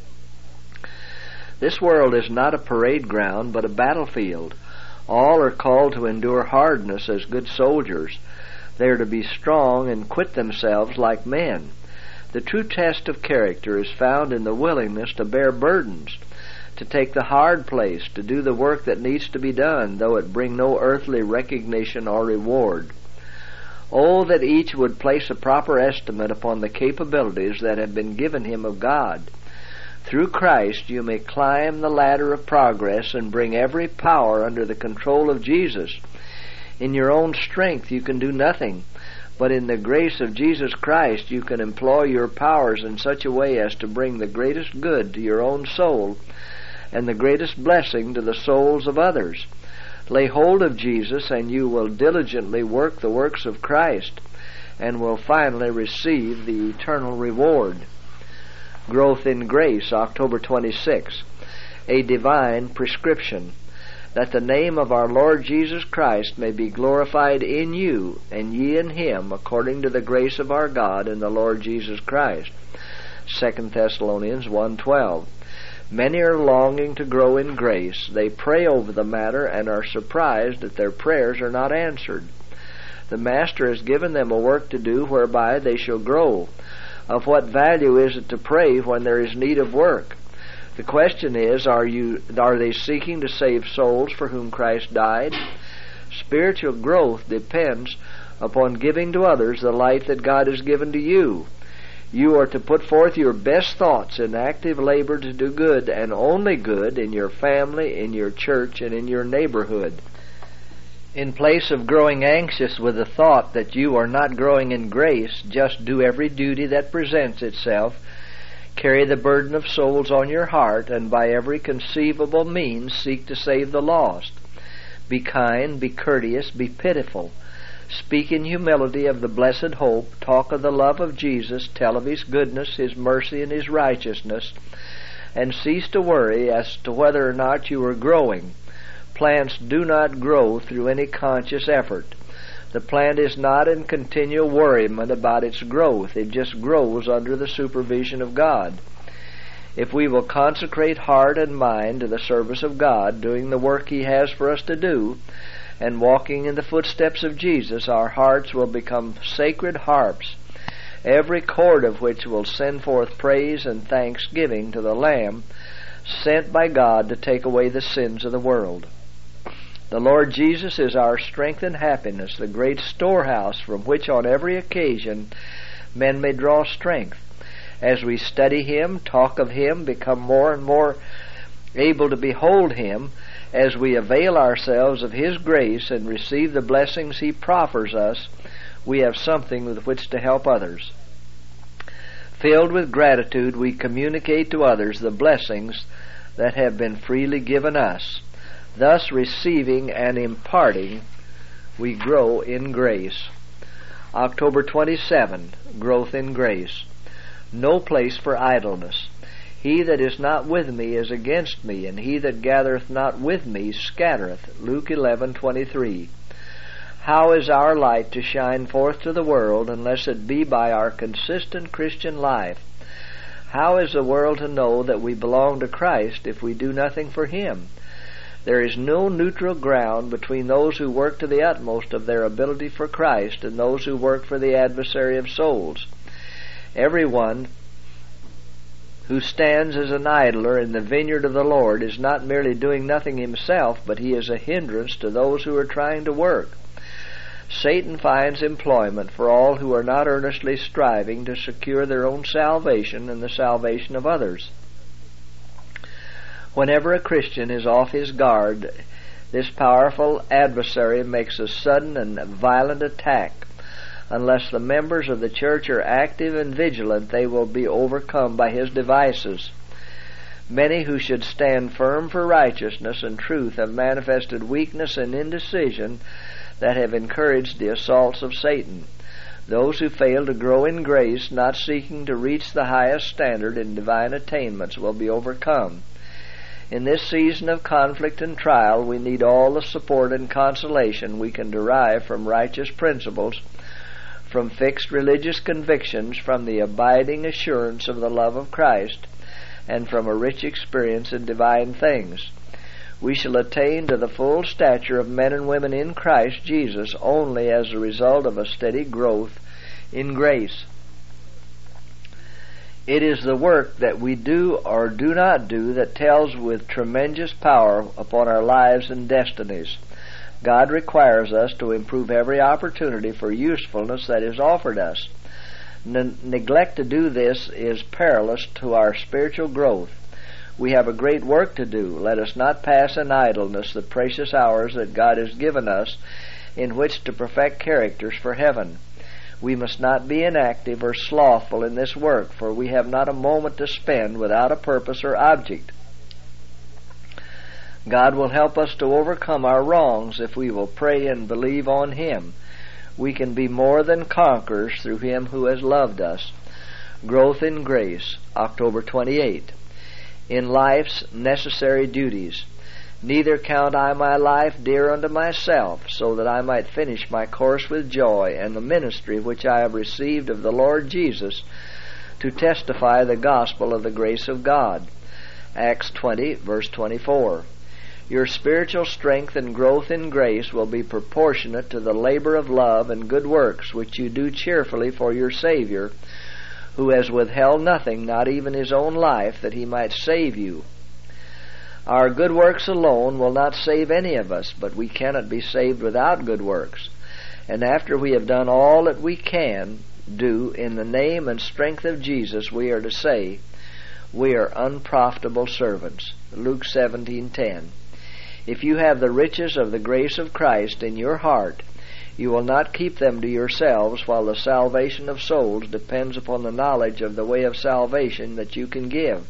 This world is not a parade ground, but a battlefield. All are called to endure hardness as good soldiers. They are to be strong and quit themselves like men. The true test of character is found in the willingness to bear burdens, to take the hard place, to do the work that needs to be done, though it bring no earthly recognition or reward. Oh, that each would place a proper estimate upon the capabilities that have been given him of God. Through Christ you may climb the ladder of progress and bring every power under the control of Jesus. In your own strength you can do nothing, but in the grace of Jesus Christ you can employ your powers in such a way as to bring the greatest good to your own soul and the greatest blessing to the souls of others. Lay hold of Jesus, and you will diligently work the works of Christ, and will finally receive the eternal reward. Growth in grace, October twenty-sixth. A divine prescription. That the name of our Lord Jesus Christ may be glorified in you, and ye in Him, according to the grace of our God and the Lord Jesus Christ. Second Thessalonians one twelve. Many are longing to grow in grace. They pray over the matter and are surprised that their prayers are not answered. The Master has given them a work to do whereby they shall grow. Of what value is it to pray when there is need of work? The question is, are you are they seeking to save souls for whom Christ died? Spiritual growth depends upon giving to others the light that God has given to you. You are to put forth your best thoughts in active labor to do good, and only good, in your family, in your church, and in your neighborhood. In place of growing anxious with the thought that you are not growing in grace, just do every duty that presents itself. Carry the burden of souls on your heart, and by every conceivable means seek to save the lost. Be kind, be courteous, be pitiful. Speak in humility of the blessed hope, talk of the love of Jesus, tell of His goodness, His mercy, and His righteousness, and cease to worry as to whether or not you are growing. Plants do not grow through any conscious effort. The plant is not in continual worriment about its growth. It just grows under the supervision of God. If we will consecrate heart and mind to the service of God, doing the work He has for us to do, and walking in the footsteps of Jesus, our hearts will become sacred harps, every chord of which will send forth praise and thanksgiving to the Lamb sent by God to take away the sins of the world. The Lord Jesus is our strength and happiness, the great storehouse from which on every occasion men may draw strength. As we study Him, talk of Him, become more and more able to behold Him, as we avail ourselves of His grace and receive the blessings He proffers us, we have something with which to help others. Filled with gratitude, we communicate to others the blessings that have been freely given us. Thus, receiving and imparting, we grow in grace. October twenty-seventh, growth in grace. No place for idleness. He that is not with me is against me, and he that gathereth not with me scattereth. Luke eleven twenty-three. How is our light to shine forth to the world unless it be by our consistent Christian life? How is the world to know that we belong to Christ if we do nothing for Him? There is no neutral ground between those who work to the utmost of their ability for Christ and those who work for the adversary of souls. Everyone who stands as an idler in the vineyard of the Lord is not merely doing nothing himself, but he is a hindrance to those who are trying to work. Satan finds employment for all who are not earnestly striving to secure their own salvation and the salvation of others. Whenever a Christian is off his guard, this powerful adversary makes a sudden and violent attack. Unless the members of the church are active and vigilant, they will be overcome by his devices. Many who should stand firm for righteousness and truth have manifested weakness and indecision that have encouraged the assaults of Satan. Those who fail to grow in grace, not seeking to reach the highest standard in divine attainments, will be overcome. In this season of conflict and trial, we need all the support and consolation we can derive from righteous principles, from fixed religious convictions, from the abiding assurance of the love of Christ, and from a rich experience in divine things. We shall attain to the full stature of men and women in Christ Jesus only as a result of a steady growth in grace. It is the work that we do or do not do that tells with tremendous power upon our lives and destinies. God requires us to improve every opportunity for usefulness that is offered us. N- neglect to do this is perilous to our spiritual growth. We have a great work to do. Let us not pass in idleness the precious hours that God has given us in which to perfect characters for heaven. We must not be inactive or slothful in this work, for we have not a moment to spend without a purpose or object. God will help us to overcome our wrongs if we will pray and believe on Him. We can be more than conquerors through Him who has loved us. Growth in grace, October twenty-eighth. In life's necessary duties. Neither count I my life dear unto myself, so that I might finish my course with joy, and the ministry which I have received of the Lord Jesus, to testify the gospel of the grace of God. Acts twenty, verse twenty-four. Your spiritual strength and growth in grace will be proportionate to the labor of love and good works which you do cheerfully for your Savior, who has withheld nothing, not even His own life, that He might save you. Our good works alone will not save any of us, but we cannot be saved without good works. And after we have done all that we can do in the name and strength of Jesus, we are to say, we are unprofitable servants. Luke seventeen ten. If you have the riches of the grace of Christ in your heart, you will not keep them to yourselves, while the salvation of souls depends upon the knowledge of the way of salvation that you can give.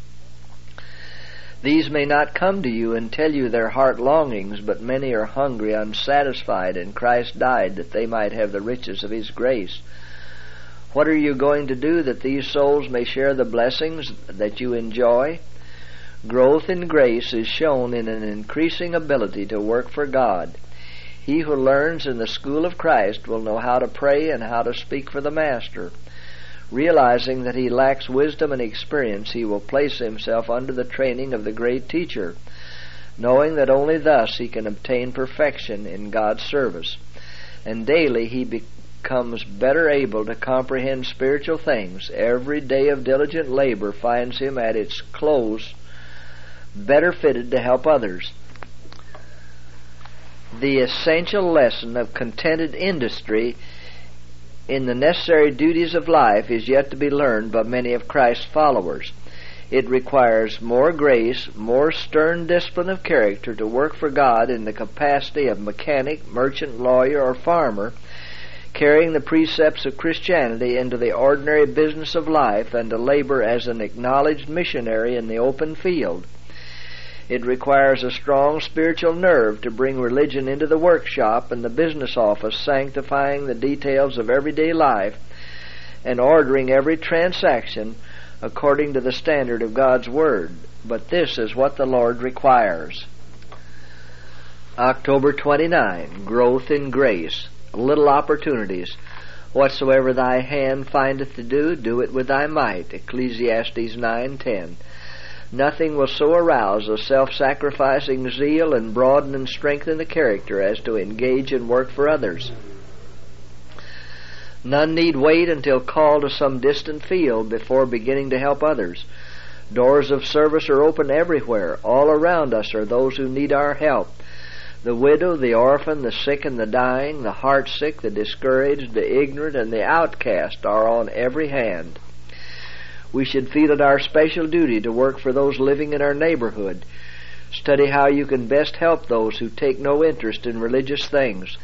These may not come to you and tell you their heart longings, but many are hungry, unsatisfied, and Christ died that they might have the riches of His grace. What are you going to do that these souls may share the blessings that you enjoy? Growth in grace is shown in an increasing ability to work for God. He who learns in the school of Christ will know how to pray and how to speak for the Master. Realizing that he lacks wisdom and experience, he will place himself under the training of the great teacher. knowing that only thus he can obtain perfection in God's service. And daily he becomes better able to comprehend spiritual things. Every day of diligent labor finds him at its close better fitted to help others. The essential lesson of contented industry in the necessary duties of life is yet to be learned by many of Christ's followers. It requires more grace, more stern discipline of character to work for God in the capacity of mechanic, merchant, lawyer, or farmer, carrying the precepts of Christianity into the ordinary business of life, and to labor as an acknowledged missionary in the open field. It requires a strong spiritual nerve to bring religion into the workshop and the business office, sanctifying the details of everyday life and ordering every transaction according to the standard of God's Word. But this is what the Lord requires. October twenty-ninth, growth in grace, little opportunities. Whatsoever thy hand findeth to do, do it with thy might. Ecclesiastes nine ten. Nothing will so arouse a self-sacrificing zeal and broaden and strengthen the character as to engage in work for others. None need wait until called to some distant field before beginning to help others. Doors of service are open everywhere. All around us are those who need our help. The widow, the orphan, the sick and the dying, the heartsick, the discouraged, the ignorant, and the outcast are on every hand. We should feel it our special duty to work for those living in our neighborhood. Study how you can best help those who take no interest in religious things.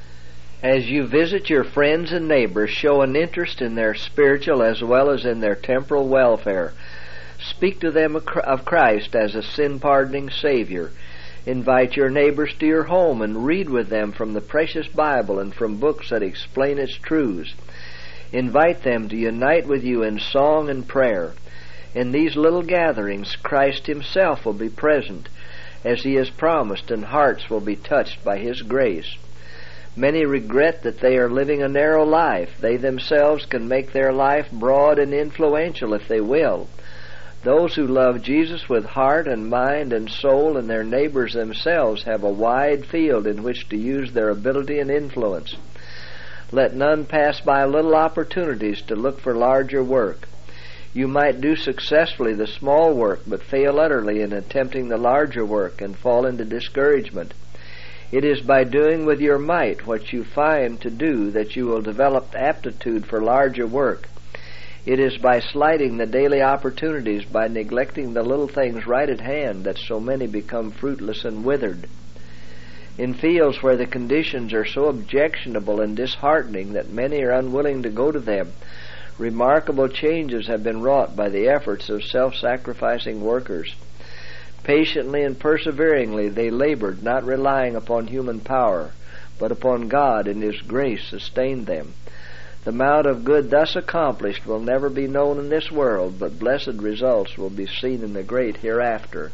As you visit your friends and neighbors, show an interest in their spiritual as well as in their temporal welfare. Speak to them of Christ as a sin-pardoning Savior. Invite your neighbors to your home and read with them from the precious Bible and from books that explain its truths. Invite them to unite with you in song and prayer. In these little gatherings, Christ Himself will be present, as He has promised, and hearts will be touched by His grace. Many regret that they are living a narrow life. They themselves can make their life broad and influential if they will. Those who love Jesus with heart and mind and soul, and their neighbors themselves, have a wide field in which to use their ability and influence. Let none pass by little opportunities to look for larger work. You might do successfully the small work, but fail utterly in attempting the larger work and fall into discouragement. It is by doing with your might what you find to do that you will develop aptitude for larger work. It is by slighting the daily opportunities, by neglecting the little things right at hand, that so many become fruitless and withered. In fields where the conditions are so objectionable and disheartening that many are unwilling to go to them, remarkable changes have been wrought by the efforts of self-sacrificing workers. Patiently and perseveringly they labored, not relying upon human power, but upon God, and His grace sustained them. The amount of good thus accomplished will never be known in this world, but blessed results will be seen in the great hereafter.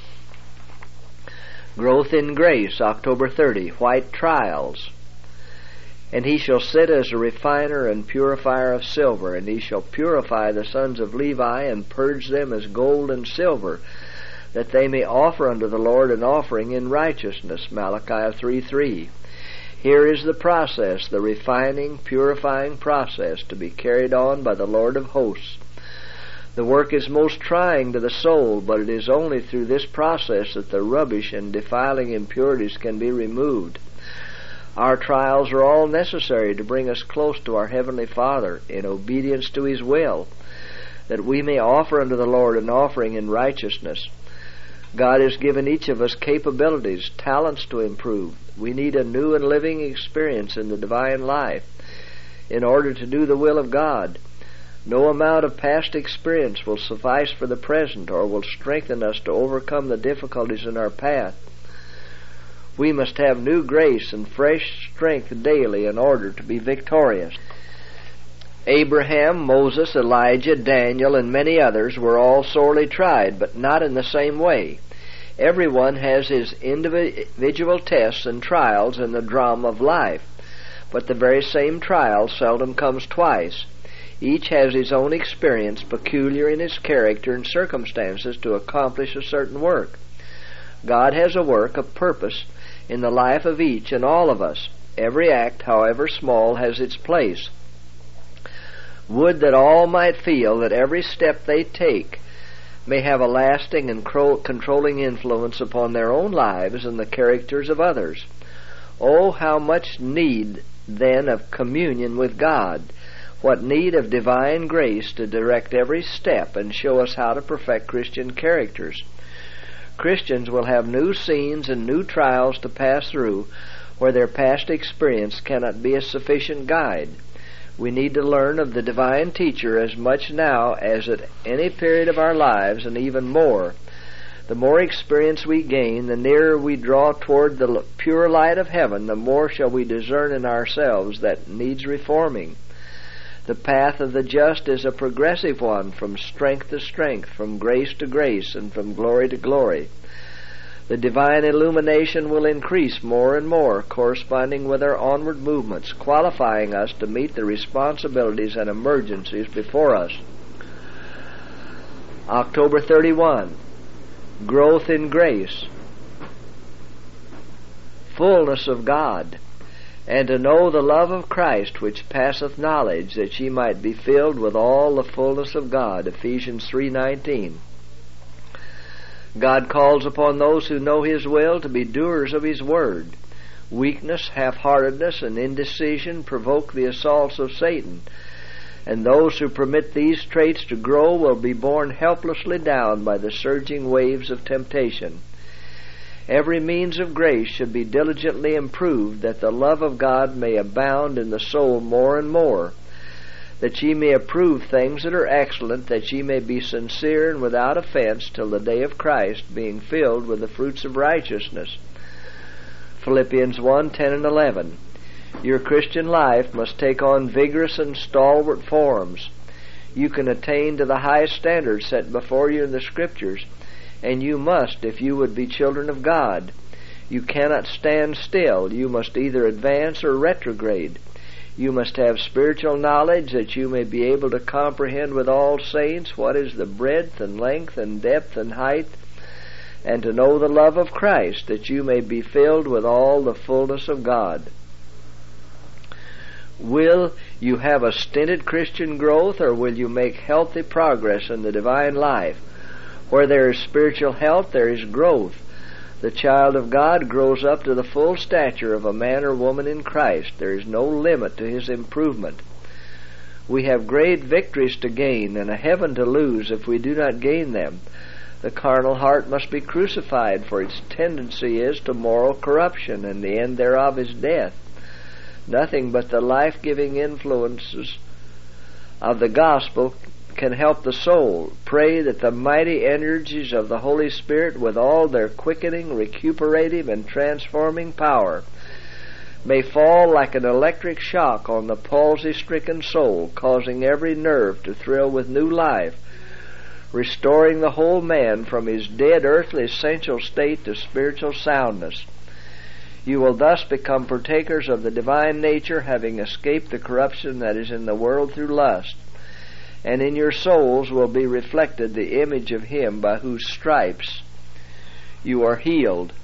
Growth in grace, October thirtieth, white trials. And he shall sit as a refiner and purifier of silver, and he shall purify the sons of Levi, and purge them as gold and silver, that they may offer unto the Lord an offering in righteousness. Malachi three three. Here is the process, the refining, purifying process, to be carried on by the Lord of hosts. The work is most trying to the soul, but it is only through this process that the rubbish and defiling impurities can be removed. Our trials are all necessary to bring us close to our Heavenly Father in obedience to His will, that we may offer unto the Lord an offering in righteousness. God has given each of us capabilities, talents to improve. We need a new and living experience in the divine life in order to do the will of God. No amount of past experience will suffice for the present, or will strengthen us to overcome the difficulties in our path. We must have new grace and fresh strength daily in order to be victorious. Abraham, Moses, Elijah, Daniel, and many others were all sorely tried, but not in the same way. Everyone has his individual tests and trials in the drama of life, but the very same trial seldom comes twice. Each has his own experience, peculiar in its character and circumstances, to accomplish a certain work. God has a work of purpose in the life of each and all of us. Every act, however small, has its place. Would that all might feel that every step they take may have a lasting and controlling influence upon their own lives and the characters of others. Oh, how much need then of communion with God! What need of divine grace to direct every step and show us how to perfect Christian characters. Christians will have new scenes and new trials to pass through where their past experience cannot be a sufficient guide. We need to learn of the divine teacher as much now as at any period of our lives, and even more. The more experience we gain, the nearer we draw toward the pure light of heaven, the more shall we discern in ourselves that needs reforming. The path of the just is a progressive one, from strength to strength, from grace to grace, and from glory to glory. The divine illumination will increase more and more, corresponding with our onward movements, qualifying us to meet the responsibilities and emergencies before us. October thirty-first, growth in grace, fullness of God, and to know the love of Christ which passeth knowledge, that ye might be filled with all the fullness of God. Ephesians three nineteen. God calls upon those who know His will to be doers of His word. Weakness, half-heartedness, and indecision provoke the assaults of Satan, and those who permit these traits to grow will be borne helplessly down by the surging waves of temptation. Every means of grace should be diligently improved, that the love of God may abound in the soul more and more, that ye may approve things that are excellent, that ye may be sincere and without offense till the day of Christ, being filled with the fruits of righteousness. Philippians one ten and eleven. Your Christian life must take on vigorous and stalwart forms. You can attain to the high standards set before you in the Scriptures, and you must if you would be children of God. You cannot stand still. You must either advance or retrograde. You must have spiritual knowledge, that you may be able to comprehend with all saints what is the breadth and length and depth and height, and to know the love of Christ, that you may be filled with all the fullness of God. Will you have a stinted Christian growth, or will you make healthy progress in the divine life? Where there is spiritual health, there is growth. The child of God grows up to the full stature of a man or woman in Christ. There is no limit to his improvement. We have great victories to gain and a heaven to lose if we do not gain them. The carnal heart must be crucified, for its tendency is to moral corruption, and the end thereof is death. Nothing but the life-giving influences of the gospel can help the soul. Pray that the mighty energies of the Holy Spirit, with all their quickening, recuperative, and transforming power, may fall like an electric shock on the palsy-stricken soul, causing every nerve to thrill with new life, restoring the whole man from his dead earthly essential state to spiritual soundness. You will thus become partakers of the divine nature, having escaped the corruption that is in the world through lust, and in your souls will be reflected the image of Him by whose stripes you are healed.